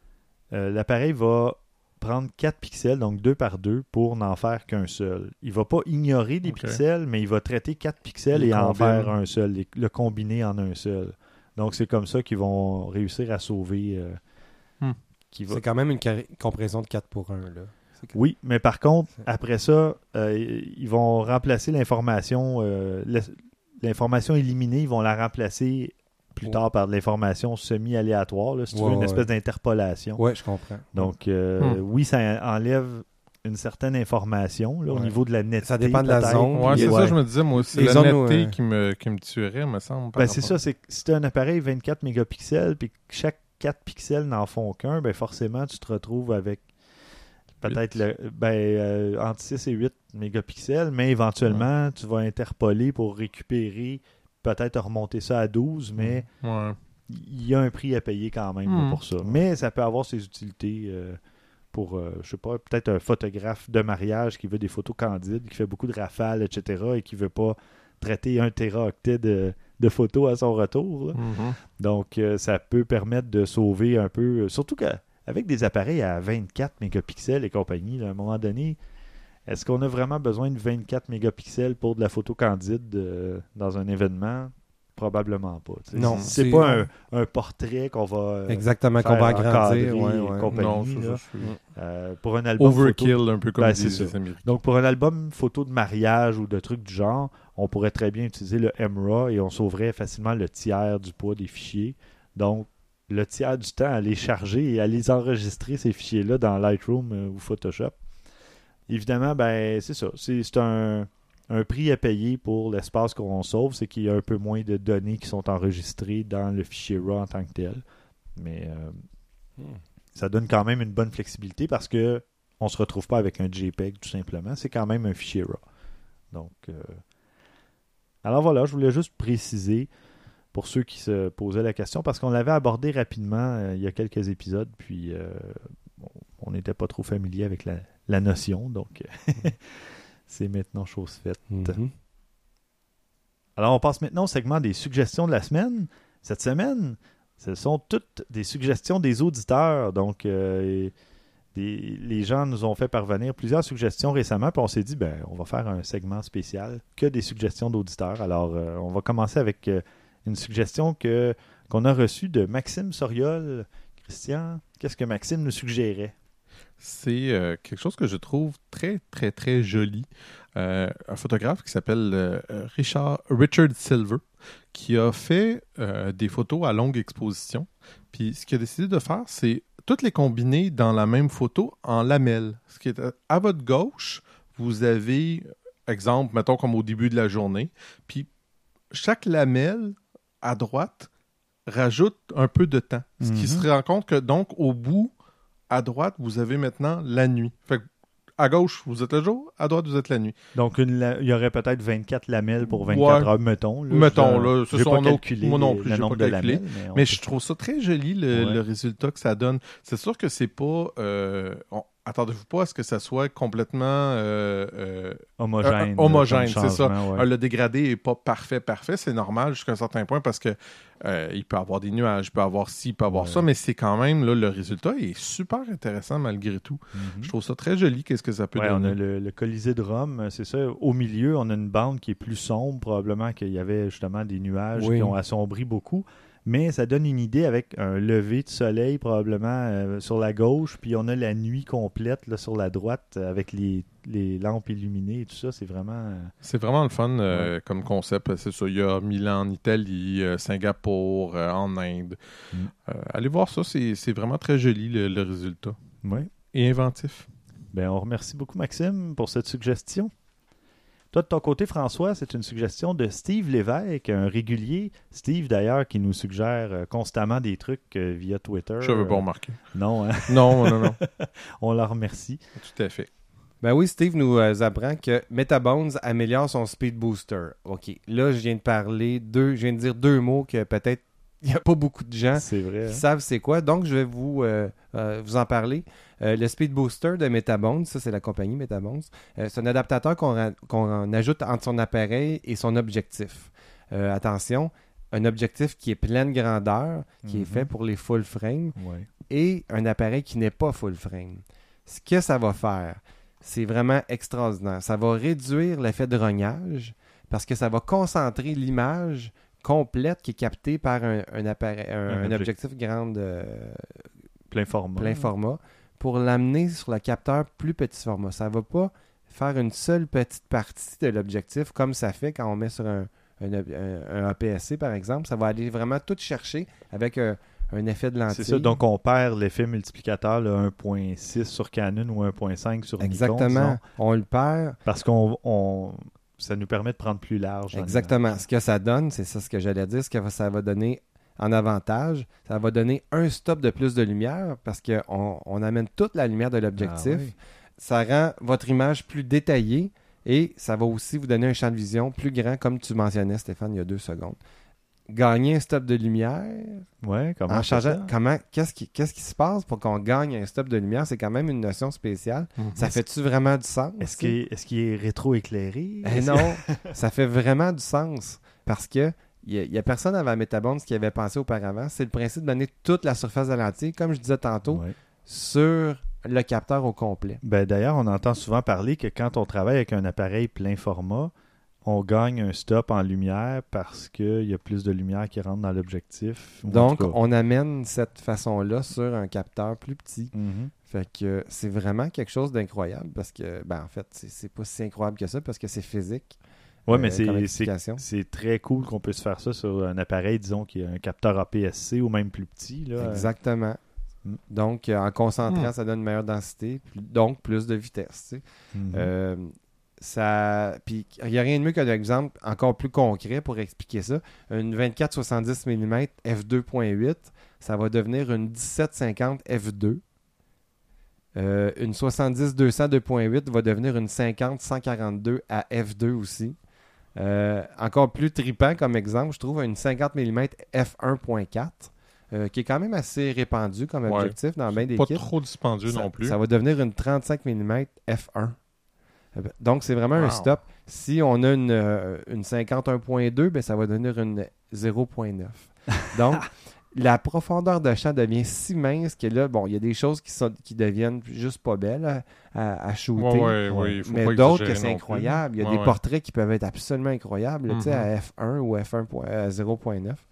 euh, l'appareil va prendre quatre pixels, donc deux par deux, pour n'en faire qu'un seul. Il ne va pas ignorer des Ok. pixels, mais il va traiter quatre pixels Il et en combine. faire un seul, les- le combiner en un seul. Donc, c'est comme ça qu'ils vont réussir à sauver. euh, Hmm. qui va... C'est quand même une carré- compression de quatre pour un, là. C'est que- Oui, mais par contre, après ça, euh, ils vont remplacer l'information, euh, la- l'information éliminée, ils vont la remplacer plus Oh. tard par de l'information semi-aléatoire, là, si tu Ouais, veux, une ouais. espèce d'interpolation. Ouais, je comprends. Donc, euh, Hmm. oui, ça enlève une certaine information là, au Ouais. niveau de la netteté. Ça dépend de la peut-être. zone. Ouais, c'est Ouais. ça, je me disais, moi aussi. Les La zones netteté où, euh, qui, me, qui me tuerait, me semble. par Ben, c'est rapport- ça, c'est que si tu as un appareil vingt-quatre mégapixels, puis que chaque quatre pixels n'en font qu'un, ben forcément, tu te retrouves avec peut-être le, ben, euh, entre six et huit mégapixels, mais éventuellement, tu vas interpoler pour récupérer, peut-être remonter ça à douze, mais Ouais. il y a un prix à payer quand même Hmm. pour ça. Mais ça peut avoir ses utilités euh, pour, euh, je sais pas, peut-être un photographe de mariage qui veut des photos candides, qui fait beaucoup de rafales, et cetera, et qui veut pas traiter un téraoctet de, de photos à son retour. là. Mhm. Donc, euh, ça peut permettre de sauver un peu, euh, surtout qu'avec des appareils à vingt-quatre mégapixels et compagnie, là, à un moment donné, est-ce qu'on a vraiment besoin de vingt-quatre mégapixels pour de la photo candide euh, dans un événement? probablement pas. T'sais. Non, c'est, c'est- pas un, un portrait qu'on va euh, Exactement, faire qu'on va encadrer agrandir. Ouais, et ouais. compagnie, Non, ça, là. ça, c'est Euh, pour un album overkill, photo- un peu comme Ben, disent c'est les ça. Américains. Donc pour un album photo de mariage ou de trucs du genre, on pourrait très bien utiliser le M R A W et on sauverait facilement le tiers du poids des fichiers. Donc le tiers du temps à les charger et à les enregistrer, ces fichiers-là, dans Lightroom euh, ou Photoshop. Évidemment, ben c'est ça. C'est, c'est un, un prix à payer pour l'espace qu'on sauve, c'est qu'il y a un peu moins de données qui sont enregistrées dans le fichier R A W en tant que tel. Mais euh, Hmm. ça donne quand même une bonne flexibilité parce que on se retrouve pas avec un JPEG tout simplement. C'est quand même un fichier R A W. Donc, euh... alors voilà, je voulais juste préciser pour ceux qui se posaient la question parce qu'on l'avait abordé rapidement euh, il y a quelques épisodes, puis euh, bon, on n'était pas trop familier avec la, la notion, donc c'est maintenant chose faite. Mhm. Alors, on passe maintenant au segment des suggestions de la semaine. Cette semaine, ce sont toutes des suggestions des auditeurs. Donc, euh, des- les gens nous ont fait parvenir plusieurs suggestions récemment, puis on s'est dit, ben, on va faire un segment spécial que des suggestions d'auditeurs. Alors, euh, on va commencer avec euh, une suggestion que, qu'on a reçue de Maxime Soriol. Christian, qu'est-ce que Maxime nous suggérait? C'est euh, quelque chose que je trouve très, très, très joli. Euh, un photographe qui s'appelle euh, Richard, Richard Silver, qui a fait euh, des photos à longue exposition. Puis ce qu'il a décidé de faire, c'est toutes les combiner dans la même photo en lamelles. Ce qui est à, à votre gauche, vous avez, exemple, mettons comme au début de la journée, puis chaque lamelle à droite rajoute un peu de temps. Ce qui Mhm. se rend compte que donc au bout, à droite, vous avez maintenant la nuit. Fait que à gauche, vous êtes le jour, à droite, vous êtes la nuit. Donc, une la- il y aurait peut-être vingt-quatre lamelles pour vingt-quatre Ouais. heures, mettons. Là, Mettons, Je- là, ce j'ai sont pas nos- calculé moi non les- plus, le j'ai nombre pas de calculé. lamelles. on Mais peut- je trouve ça très joli, le, Ouais. le résultat que ça donne. C'est sûr que c'est pas... Euh, on- attendez-vous pas à ce que ça soit complètement... euh, euh, homogène. euh, là, homogène, comme c'est ça. changement, ouais. Euh, Le dégradé est pas parfait, parfait. C'est normal jusqu'à un certain point parce que euh, il peut avoir des nuages, il peut avoir ci, il peut avoir Ouais. ça, mais c'est quand même, là, le résultat est super intéressant malgré tout. Mhm. Je trouve ça très joli, qu'est-ce que ça peut Ouais, on donner. a le, le Colisée de Rome, c'est ça. Au milieu, on a une bande qui est plus sombre, probablement qu'il y avait justement des nuages Oui. qui ont assombri beaucoup. Mais ça donne une idée avec un lever de soleil probablement euh, sur la gauche, puis on a la nuit complète là, sur la droite euh, avec les, les lampes illuminées et tout ça. C'est vraiment... euh, C'est vraiment le fun euh, comme concept. C'est ça. Il y a Milan en Italie, euh, Singapour, euh, en Inde. Mm. Euh, allez voir ça, c'est c'est vraiment très joli le, le résultat. ouais. Et inventif. Ben, on remercie beaucoup Maxime pour cette suggestion. Toi, de ton côté, François, c'est une suggestion de Steve Lévesque, un régulier. Steve, d'ailleurs, qui nous suggère euh, constamment des trucs euh, via Twitter. Je veux pas remarquer. Non, hein? Non, non, non. On la remercie. Tout à fait. Ben oui, Steve nous euh, apprend que Metabones améliore son speed booster. OK, là, je viens de parler deux, je viens de dire deux mots que peut-être il n'y a pas beaucoup de gens C'est vrai. qui hein? savent c'est quoi. Donc, je vais vous, euh, euh, vous en parler. Euh, le Speed Booster de Metabones, ça c'est la compagnie Metabones, euh, c'est un adaptateur qu'on, ra- qu'on ajoute entre son appareil et son objectif. Euh, attention, un objectif qui est pleine grandeur, qui Mhm. est fait pour les full frame, Ouais. et un appareil qui n'est pas full frame. Ce que ça va faire, c'est vraiment extraordinaire. Ça va réduire l'effet de rognage parce que ça va concentrer l'image complète qui est captée par un, un appareil, un, Un un objectif. objectif grande, euh, Plein format. plein format pour l'amener sur le capteur plus petit format. Ça ne va pas faire une seule petite partie de l'objectif comme ça fait quand on met sur un, un, un- un A P S C par exemple. Ça va aller vraiment tout chercher avec un, un effet de lentille. C'est ça, donc on perd l'effet multiplicateur là, un virgule six sur Canon ou un virgule cinq sur Nikon. Exactement. disons, On le perd. parce qu'on on, ça nous permet de prendre plus large. dans Exactement. l'image. Ce que ça donne, c'est ça ce que j'allais dire, ce que ça va donner en avantage, ça va donner un stop de plus de lumière parce qu'on on amène toute la lumière de l'objectif. Ah oui. Ça rend votre image plus détaillée et ça va aussi vous donner un champ de vision plus grand, comme tu mentionnais, Stéphane, il y a deux secondes. Gagner un stop de lumière, Ouais, comment en on fait changeant, ça? comment, qu'est-ce qui, qu'est-ce qui se passe pour qu'on gagne un stop de lumière? C'est quand même une notion spéciale. Ça fait-tu vraiment du sens? Est-ce qu'il est, est-ce qu'il est rétro-éclairé? Eh non, ça fait vraiment du sens parce que il n'y a, a personne avant Metabones qui avait pensé auparavant. C'est le principe de donner toute la surface de la lentille, comme je disais tantôt, Ouais. sur le capteur au complet. Ben, d'ailleurs, on entend souvent parler que quand on travaille avec un appareil plein format, on gagne un stop en lumière parce qu'il y a plus de lumière qui rentre dans l'objectif. Donc, on amène cette façon-là sur un capteur plus petit. Mm-hmm. Fait que c'est vraiment quelque chose d'incroyable parce que, ben en fait, c'est, c'est pas si incroyable que ça parce que c'est physique. Oui, euh, mais c'est, comme c'est, explication. c'est très cool qu'on puisse faire ça sur un appareil, disons, qui a un capteur A P S C ou même plus petit. Là. Exactement. Mm. Donc, euh, en concentrant, Mm. ça donne une meilleure densité, plus- donc plus de vitesse. Tu sais. Mm-hmm. Euh, ça... Puis, il n'y a rien de mieux qu'un exemple encore plus concret pour expliquer ça. Une vingt-quatre soixante-dix millimètres f deux point huit, ça va devenir une dix-sept cinquante f deux. Euh, une soixante-dix deux cents deux point huit va devenir une cinquante cent quarante-deux à f deux aussi. Euh, encore plus trippant comme exemple, je trouve une cinquante millimètres f un point quatre, euh, qui est quand même assez répandu comme Ouais. objectif dans bien des Pas kits. trop dispendieux ça, non plus. ça va devenir une trente-cinq millimètres f un. Euh, Donc, c'est vraiment Wow. un stop. Si on a une, euh, une cinquante un point deux, ben, ça va devenir une zéro point neuf. Donc, la profondeur de champ devient si mince que là, bon, il y a des choses qui, sont, qui deviennent juste pas belles à, à, à shooter. Ouais, ouais, ouais, il faut mais pas d'autres que exagérer c'est non plus. incroyable. Il y a Ouais, des ouais. portraits qui peuvent être absolument incroyables, là, tu sais, Mhm. à f un ou f un point- à zéro point neuf.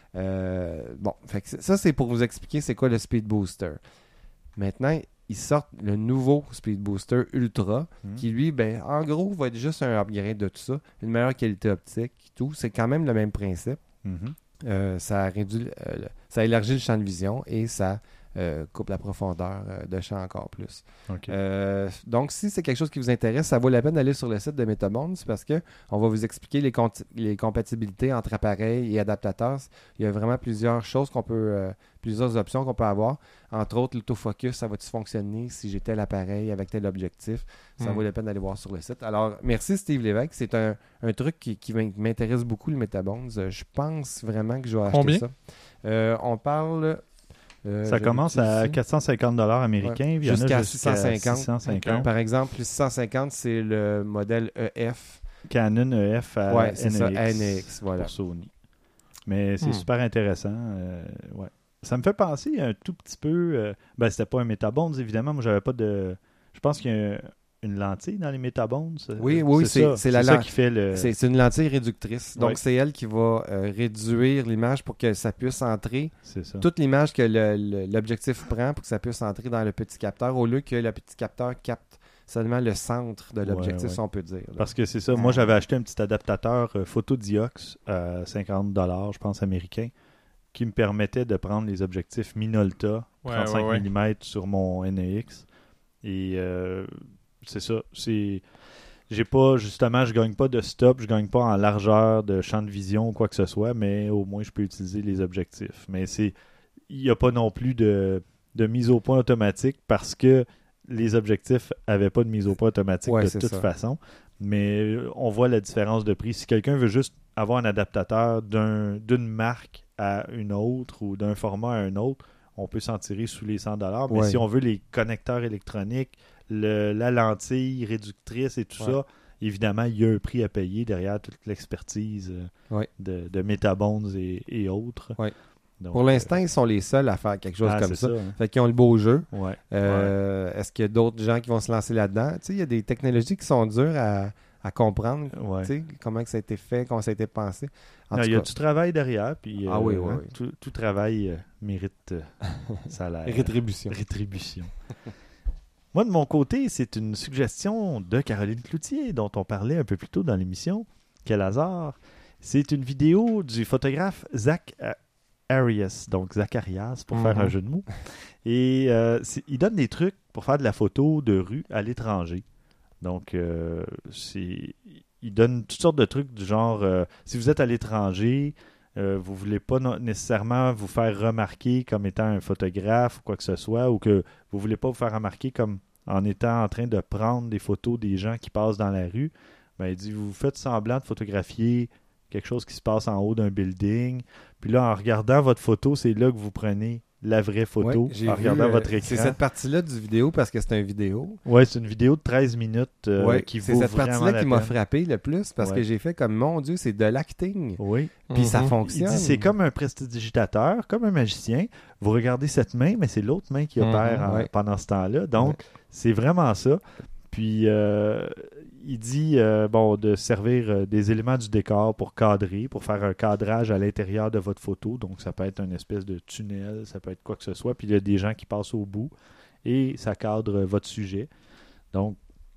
Euh, bon, fait que c'est- ça, c'est pour vous expliquer c'est quoi le Speed Booster. Maintenant, ils sortent le nouveau Speed Booster Ultra, Mm. qui lui, ben, en gros, va être juste un upgrade de tout ça. Une meilleure qualité optique, tout. C'est quand même le même principe. Mm-hmm. Euh, ça réduit, euh, le- ça élargit le champ de vision et ça euh, coupe la profondeur euh, de champ encore plus. OK. Euh, donc, si c'est quelque chose qui vous intéresse, ça vaut la peine d'aller sur le site de Metabonds parce que on va vous expliquer les, conti- les compatibilités entre appareils et adaptateurs. Il y a vraiment plusieurs choses qu'on peut, euh, plusieurs options qu'on peut avoir. Entre autres, l'autofocus, ça va-tu fonctionner si j'ai tel appareil avec tel objectif? Ça Mm. vaut la peine d'aller voir sur le site. Alors, merci Steve Lévesque. C'est un, un truc qui, qui m'intéresse beaucoup, le Metabonds. Euh, Je pense vraiment que je vais acheter Combien? ça. Euh, on parle... euh, Ça je commence l'ai à ici. quatre cent cinquante dollars américains. Ouais. puis il y en a Jusqu'à jusqu'à six cent cinquante. six cent cinquante. Par exemple, le six cent cinquante, c'est le modèle E F. Canon E F à Ouais, c'est N A X, ça, N A X, voilà. pour Sony. Mais c'est Hmm. super intéressant. euh, ouais. Ça me fait penser un tout petit peu... euh, ben, c'était pas un Metabonds, évidemment. Moi, j'avais pas de... Je pense qu'il y a une lentille dans les Metabonds. Oui, oui, c'est- ça. c'est la ça len- qui fait le... C'est c'est une lentille réductrice. Donc, Ouais. c'est elle qui va euh, réduire l'image pour que ça puisse entrer. C'est ça. Toute l'image que le- le- l'objectif prend pour que ça puisse entrer dans le petit capteur, au lieu que le petit capteur capte seulement le centre de l'objectif, Ouais, si ouais. on peut dire. là. Parce que c'est ça. Moi, j'avais acheté un petit adaptateur euh, Photodiox à cinquante dollars, je pense, américain, qui me permettait de prendre les objectifs Minolta Ouais, trente-cinq ouais, ouais. millimètres sur mon N A X. Et euh, c'est ça. C'est... J'ai pas, justement, je gagne pas de stop, je gagne pas en largeur de champ de vision ou quoi que ce soit, mais au moins je peux utiliser les objectifs. Mais c'est, il n'y a pas non plus de, de mise au point automatique parce que les objectifs n'avaient pas de mise au point automatique Ouais, de c'est toute ça. façon. Mais on voit la différence de prix. Si quelqu'un veut juste avoir un adaptateur d'un, d'une marque à une autre ou d'un format à un autre, on peut s'en tirer sous les cent dollars. Mais Ouais. si on veut les connecteurs électroniques, le, la lentille réductrice et tout Ouais. ça, évidemment, il y a un prix à payer derrière toute l'expertise euh, Ouais. de, de Metabonds et, et autres. Ouais. Donc, Pour l'instant, ils sont les seuls à faire quelque chose ah, comme c'est ça. ça, hein. Fait qu'ils ont le beau jeu. Ouais. Euh, Est-ce qu'il y a d'autres gens qui vont se lancer là-dedans? Tu sais, il y a des technologies qui sont dures à, à comprendre. Ouais. Tu sais, comment que ça a été fait, comment ça a été pensé. En Non, tout il y a cas, du travail derrière, puis Ah euh, oui, oui, hein, oui. Tout, tout travail euh, mérite euh, salaire. rétribution. Rétribution. Moi, de mon côté, c'est une suggestion de Caroline Cloutier, dont on parlait un peu plus tôt dans l'émission. Quel hasard! C'est une vidéo du photographe Zach euh, Arias, donc Zacharias, pour faire Mhm. un jeu de mots. Et euh, c'est- il donne des trucs pour faire de la photo de rue à l'étranger. Donc, euh, c'est, il donne toutes sortes de trucs du genre, euh, si vous êtes à l'étranger, euh, vous voulez pas no- nécessairement vous faire remarquer comme étant un photographe ou quoi que ce soit, ou que vous voulez pas vous faire remarquer comme en étant en train de prendre des photos des gens qui passent dans la rue, ben, il dit, vous faites semblant de photographier quelque chose qui se passe en haut d'un building, puis là, en regardant votre photo, c'est là que vous prenez la vraie photo, Ouais, j'ai en vu, regardant euh, votre C'est écran. cette partie-là du vidéo parce que c'est une vidéo. Ouais, c'est une vidéo de treize minutes euh, Ouais, qui c'est vaut cette vraiment partie-là la qui m'a peine. frappé le plus parce Ouais. que j'ai fait comme, mon Dieu, c'est de l'acting. Oui. Puis ça Mhm. Il fonctionne. dit c'est comme un prestidigitateur, comme un magicien. Vous regardez cette main, mais c'est l'autre main qui Mhm, opère en- ouais. pendant ce temps-là. Donc, Ouais. c'est vraiment ça. Puis, euh, il dit euh, bon, de servir euh, des éléments du décor pour cadrer, pour faire un cadrage à l'intérieur de votre photo. Donc, ça peut être une espèce de tunnel, ça peut être quoi que ce soit. Puis, il y a des gens qui passent au bout et ça cadre euh, votre sujet. Donc,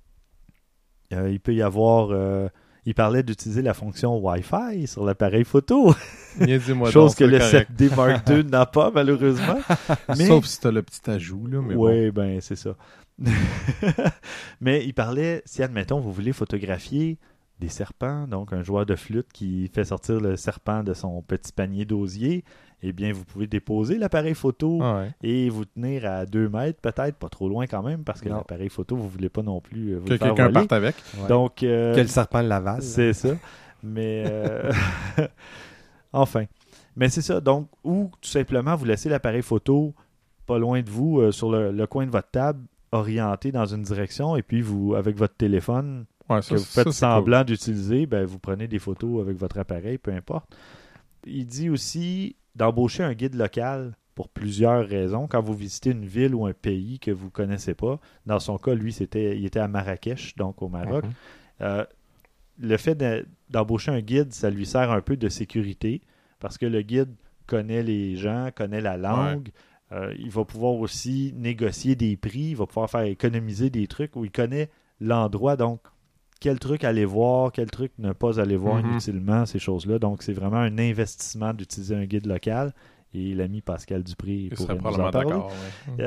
euh, il peut y avoir... Euh, il parlait d'utiliser la fonction Wi-Fi sur l'appareil photo. Niaisez-moi Chose donc, que c'est le correct. sept D Mark deux n'a pas, malheureusement. Mais... Sauf si t'as le petit ajout, là, mais oui, bon. ben c'est ça. Mais il parlait, si admettons, vous voulez photographier des serpents, donc un joueur de flûte qui fait sortir le serpent de son petit panier d'osier, eh bien, vous pouvez déposer l'appareil photo Ah ouais. et vous tenir à deux mètres, peut-être, pas trop loin quand même, parce que Non. l'appareil photo, vous ne voulez pas non plus euh, vous Que le faire quelqu'un voler. parte avec. Ouais. Donc, euh, Quel serpent de Laval. c'est ça. Mais, euh, enfin. Mais c'est ça. Donc, ou tout simplement, vous laissez l'appareil photo pas loin de vous, euh, sur le, le coin de votre table, orienté dans une direction, et puis vous, avec votre téléphone, Ouais, ça, que vous ça, faites c'est semblant d'utiliser, ben, vous prenez des photos avec votre appareil, peu importe. Il dit aussi d'embaucher un guide local pour plusieurs raisons. Quand vous visitez une ville ou un pays que vous ne connaissez pas, dans son cas, lui, c'était, il était à Marrakech, donc au Maroc. Mhm. Euh, le fait de- d'embaucher un guide, ça lui sert un peu de sécurité, parce que le guide connaît les gens, connaît la langue. Euh, il va pouvoir aussi négocier des prix, il va pouvoir faire économiser des trucs où il connaît l'endroit, donc quel truc aller voir, quel truc ne pas aller voir Mhm. inutilement, ces choses-là. Donc, c'est vraiment un investissement d'utiliser un guide local. Et l'ami Pascal Dupré Il pourrait serait nous en probablement parler. d'accord. ouais.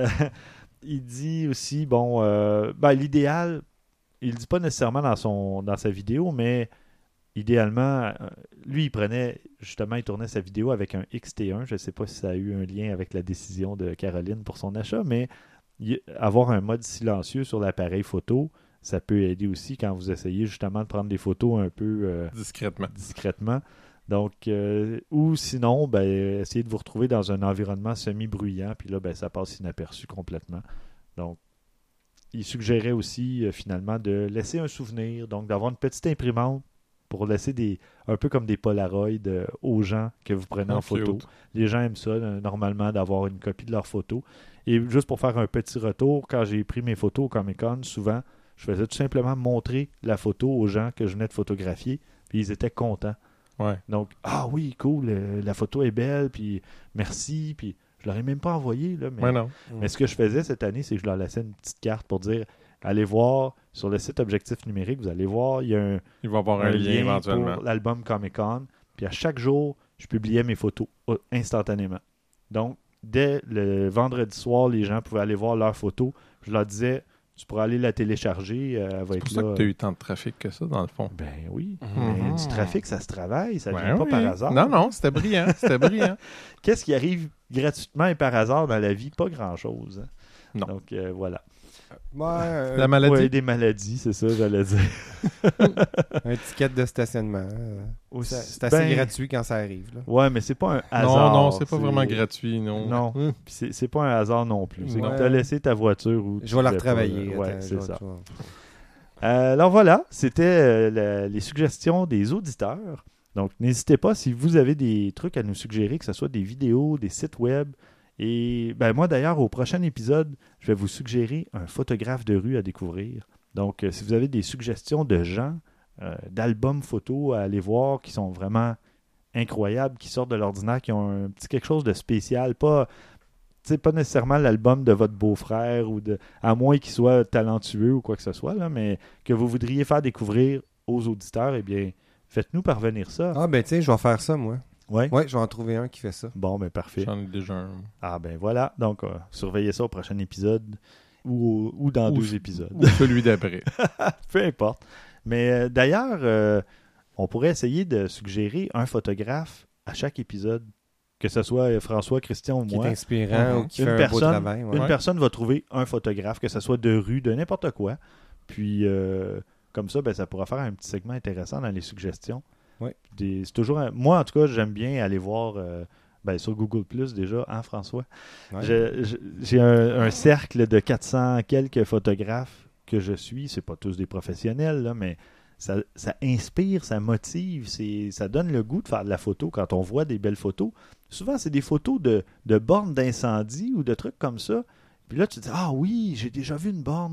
Il dit aussi, bon, euh, ben, l'idéal, il ne dit pas nécessairement dans, son, dans sa vidéo, mais idéalement, euh, lui, il prenait, justement, il tournait sa vidéo avec un X T un. Je ne sais pas si ça a eu un lien avec la décision de Caroline pour son achat, mais il- avoir un mode silencieux sur l'appareil photo, ça peut aider aussi quand vous essayez justement de prendre des photos un peu euh, Discrètement. discrètement. Donc, euh, ou sinon, ben, essayez de vous retrouver dans un environnement semi-bruyant, puis là, ben, ça passe inaperçu complètement. Donc, il suggérait aussi, euh, finalement, de laisser un souvenir, donc d'avoir une petite imprimante pour laisser des un peu comme des Polaroids euh, aux gens que vous prenez en Ah, photo. cute. Les gens aiment ça, euh, normalement, d'avoir une copie de leur photo. Et juste pour faire un petit retour, quand j'ai pris mes photos au Comic-Con, souvent, je faisais tout simplement montrer la photo aux gens que je venais de photographier, puis ils étaient contents. Ouais. Donc, ah oui, cool, euh, la photo est belle, puis merci, puis je leur ai même pas envoyé, là, mais, Ouais, non. mais ce que je faisais cette année, c'est que je leur laissais une petite carte pour dire, allez voir sur le site Objectif Numérique, vous allez voir, il y a un, Il va y avoir un, un lien lien éventuellement. pour l'album Comic-Con, puis à chaque jour, je publiais mes photos euh, instantanément. Donc, dès le vendredi soir, les gens pouvaient aller voir leurs photos. Je leur disais, tu pourras aller la télécharger, euh, elle va C'est être pour ça là. que tu as eu tant de trafic que ça, dans le fond. Ben oui, Mhm. mais du trafic, ça se travaille, ça ne Ouais, vient pas oui. par hasard. Non, non, c'était brillant. C'était brillant. Qu'est-ce qui arrive gratuitement et par hasard dans la vie? Pas grand-chose. hein. Non. Donc, euh, voilà. Ouais, euh, La maladie. Ouais, des maladies, c'est ça, j'allais dire. un ticket de stationnement. euh, Aussi- c'est c'est assez ben, gratuit quand ça arrive. Là. Ouais, mais c'est pas un hasard. non, non, c'est pas vraiment gratuit, non. Non. Hum. Puis c'est, c'est pas un hasard non plus. C'est Ouais. que tu as laissé ta voiture où Je vais la tu devais pas, retravailler. euh, Ouais, attends, je c'est vais- ça. je vais- Euh, alors voilà, c'était euh, la- les suggestions des auditeurs. Donc n'hésitez pas si vous avez des trucs à nous suggérer, que ce soit des vidéos, des sites web. Et ben moi d'ailleurs, au prochain épisode, je vais vous suggérer un photographe de rue à découvrir. Donc euh, si vous avez des suggestions de gens, euh, d'albums photos à aller voir qui sont vraiment incroyables, qui sortent de l'ordinaire, qui ont un petit quelque chose de spécial, pas, tu sais, pas nécessairement l'album de votre beau-frère, ou de, à moins qu'il soit talentueux ou quoi que ce soit, là, mais que vous voudriez faire découvrir aux auditeurs, eh bien, faites-nous parvenir ça. Ah, ben tiens, je vais faire ça, moi. Ouais. Ouais, je vais en trouver un qui fait ça. Bon, ben parfait. J'en ai déjà un. Ah ben voilà, donc euh, surveillez ça au prochain épisode ou, ou dans Ou- deux épisodes. Ou celui d'après. Peu importe. Mais euh, d'ailleurs, euh, on pourrait essayer de suggérer un photographe à chaque épisode, que ce soit euh, François, Christian ou Qui moi. est inspirant Mhm. ou qui Une fait un beau personne- travail. ouais. Une Ouais. personne va trouver un photographe, que ce soit de rue, de n'importe quoi. Puis, euh, comme ça, ben, ça pourra faire un petit segment intéressant dans les suggestions. Ouais. Des- c'est toujours un- Moi, en tout cas, j'aime bien aller voir euh, ben, sur Google Plus déjà, hein, François? Ouais. Je- je- j'ai un, un cercle de quatre cents quelques photographes que je suis. C'est pas tous des professionnels, là, mais ça, ça inspire, ça motive, c'est, ça donne le goût de faire de la photo quand on voit des belles photos. Souvent, c'est des photos de, de bornes d'incendie ou de trucs comme ça. Puis là, tu te dis, ah oui, j'ai déjà vu une borne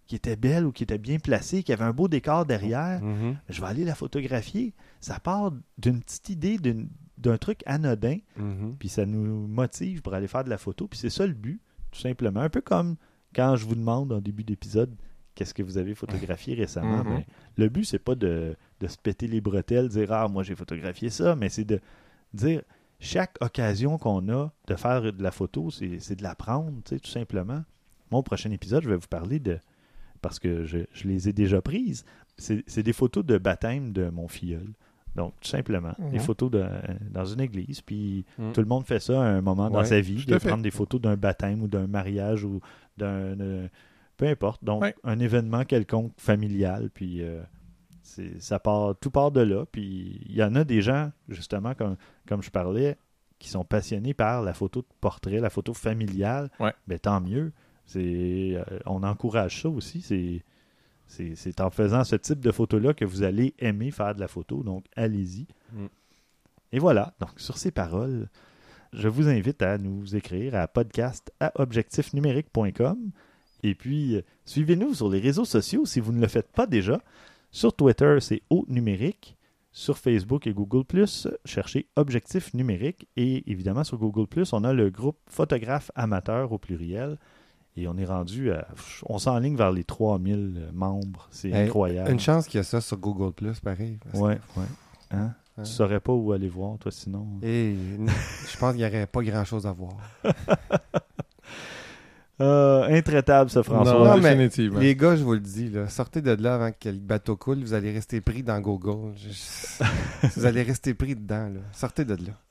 qui était belle ou qui était bien placée, qui avait un beau décor derrière, Mhm. je vais aller la photographier. Ça part d'une petite idée, d'une- d'un truc anodin, Mhm. puis ça nous motive pour aller faire de la photo. Puis c'est ça le but, tout simplement. Un peu comme quand je vous demande en début d'épisode qu'est-ce que vous avez photographié récemment. Mhm. Ben, le but, c'est pas de, de se péter les bretelles, dire « Ah, moi, j'ai photographié ça », mais c'est de dire chaque occasion qu'on a de faire de la photo, c'est, c'est de la prendre, tu sais, tout simplement. Moi, au prochain épisode, je vais vous parler de... Parce que je, je les ai déjà prises. C'est, c'est des photos de baptême de mon filleul. Donc, tout simplement, Mhm. des photos de, dans une église. Puis, Mhm. tout le monde fait ça à un moment dans Ouais, sa vie, tout de à fait. prendre des photos d'un baptême ou d'un mariage ou d'un... euh, peu importe. Donc, Ouais. un événement quelconque familial. Puis, euh, c'est, ça part, tout part de là. Puis, il y en a des gens, justement, comme, comme je parlais, qui sont passionnés par la photo de portrait, la photo familiale. Ouais. Ben, tant mieux. C'est, euh, on encourage ça aussi. C'est, c'est, c'est en faisant ce type de photo-là que vous allez aimer faire de la photo. Donc, allez-y. Mm. Et voilà. Donc, sur ces paroles, je vous invite à nous écrire à podcast à objectif numérique point com. Et puis, euh, suivez-nous sur les réseaux sociaux si vous ne le faites pas déjà. Sur Twitter, c'est Au Numérique. Sur Facebook et Google plus, cherchez Objectif Numérique. Et évidemment, sur Google plus, on a le groupe Photographes amateurs au pluriel. Et on est rendu à... On s'enligne vers les trois mille membres. C'est Hey, incroyable. Une chance qu'il y a ça sur Google plus, pareil. parce que- Ouais, ouais. Hein? Ouais. Tu saurais pas où aller voir, toi, sinon. Et n- je pense qu'il n'y aurait pas grand-chose à voir. Euh, intraitable, ce François. Non, Non, mais définitivement. Les gars, je vous le dis, là, sortez de là avant que le bateau coule, vous allez rester pris dans Google. Je- vous allez rester pris dedans. Là. Sortez de là.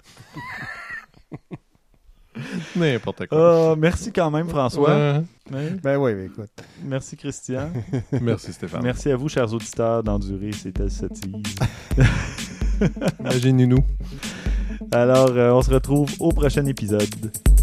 N'importe quoi. Ah, merci quand même, François. Ouais. Ouais. Ben oui, mais écoute. Merci, Christian. Merci Stéphane. Merci à vous, chers auditeurs, d'endurer ces telles sottises. Imaginez-nous. Alors, euh, on se retrouve au prochain épisode.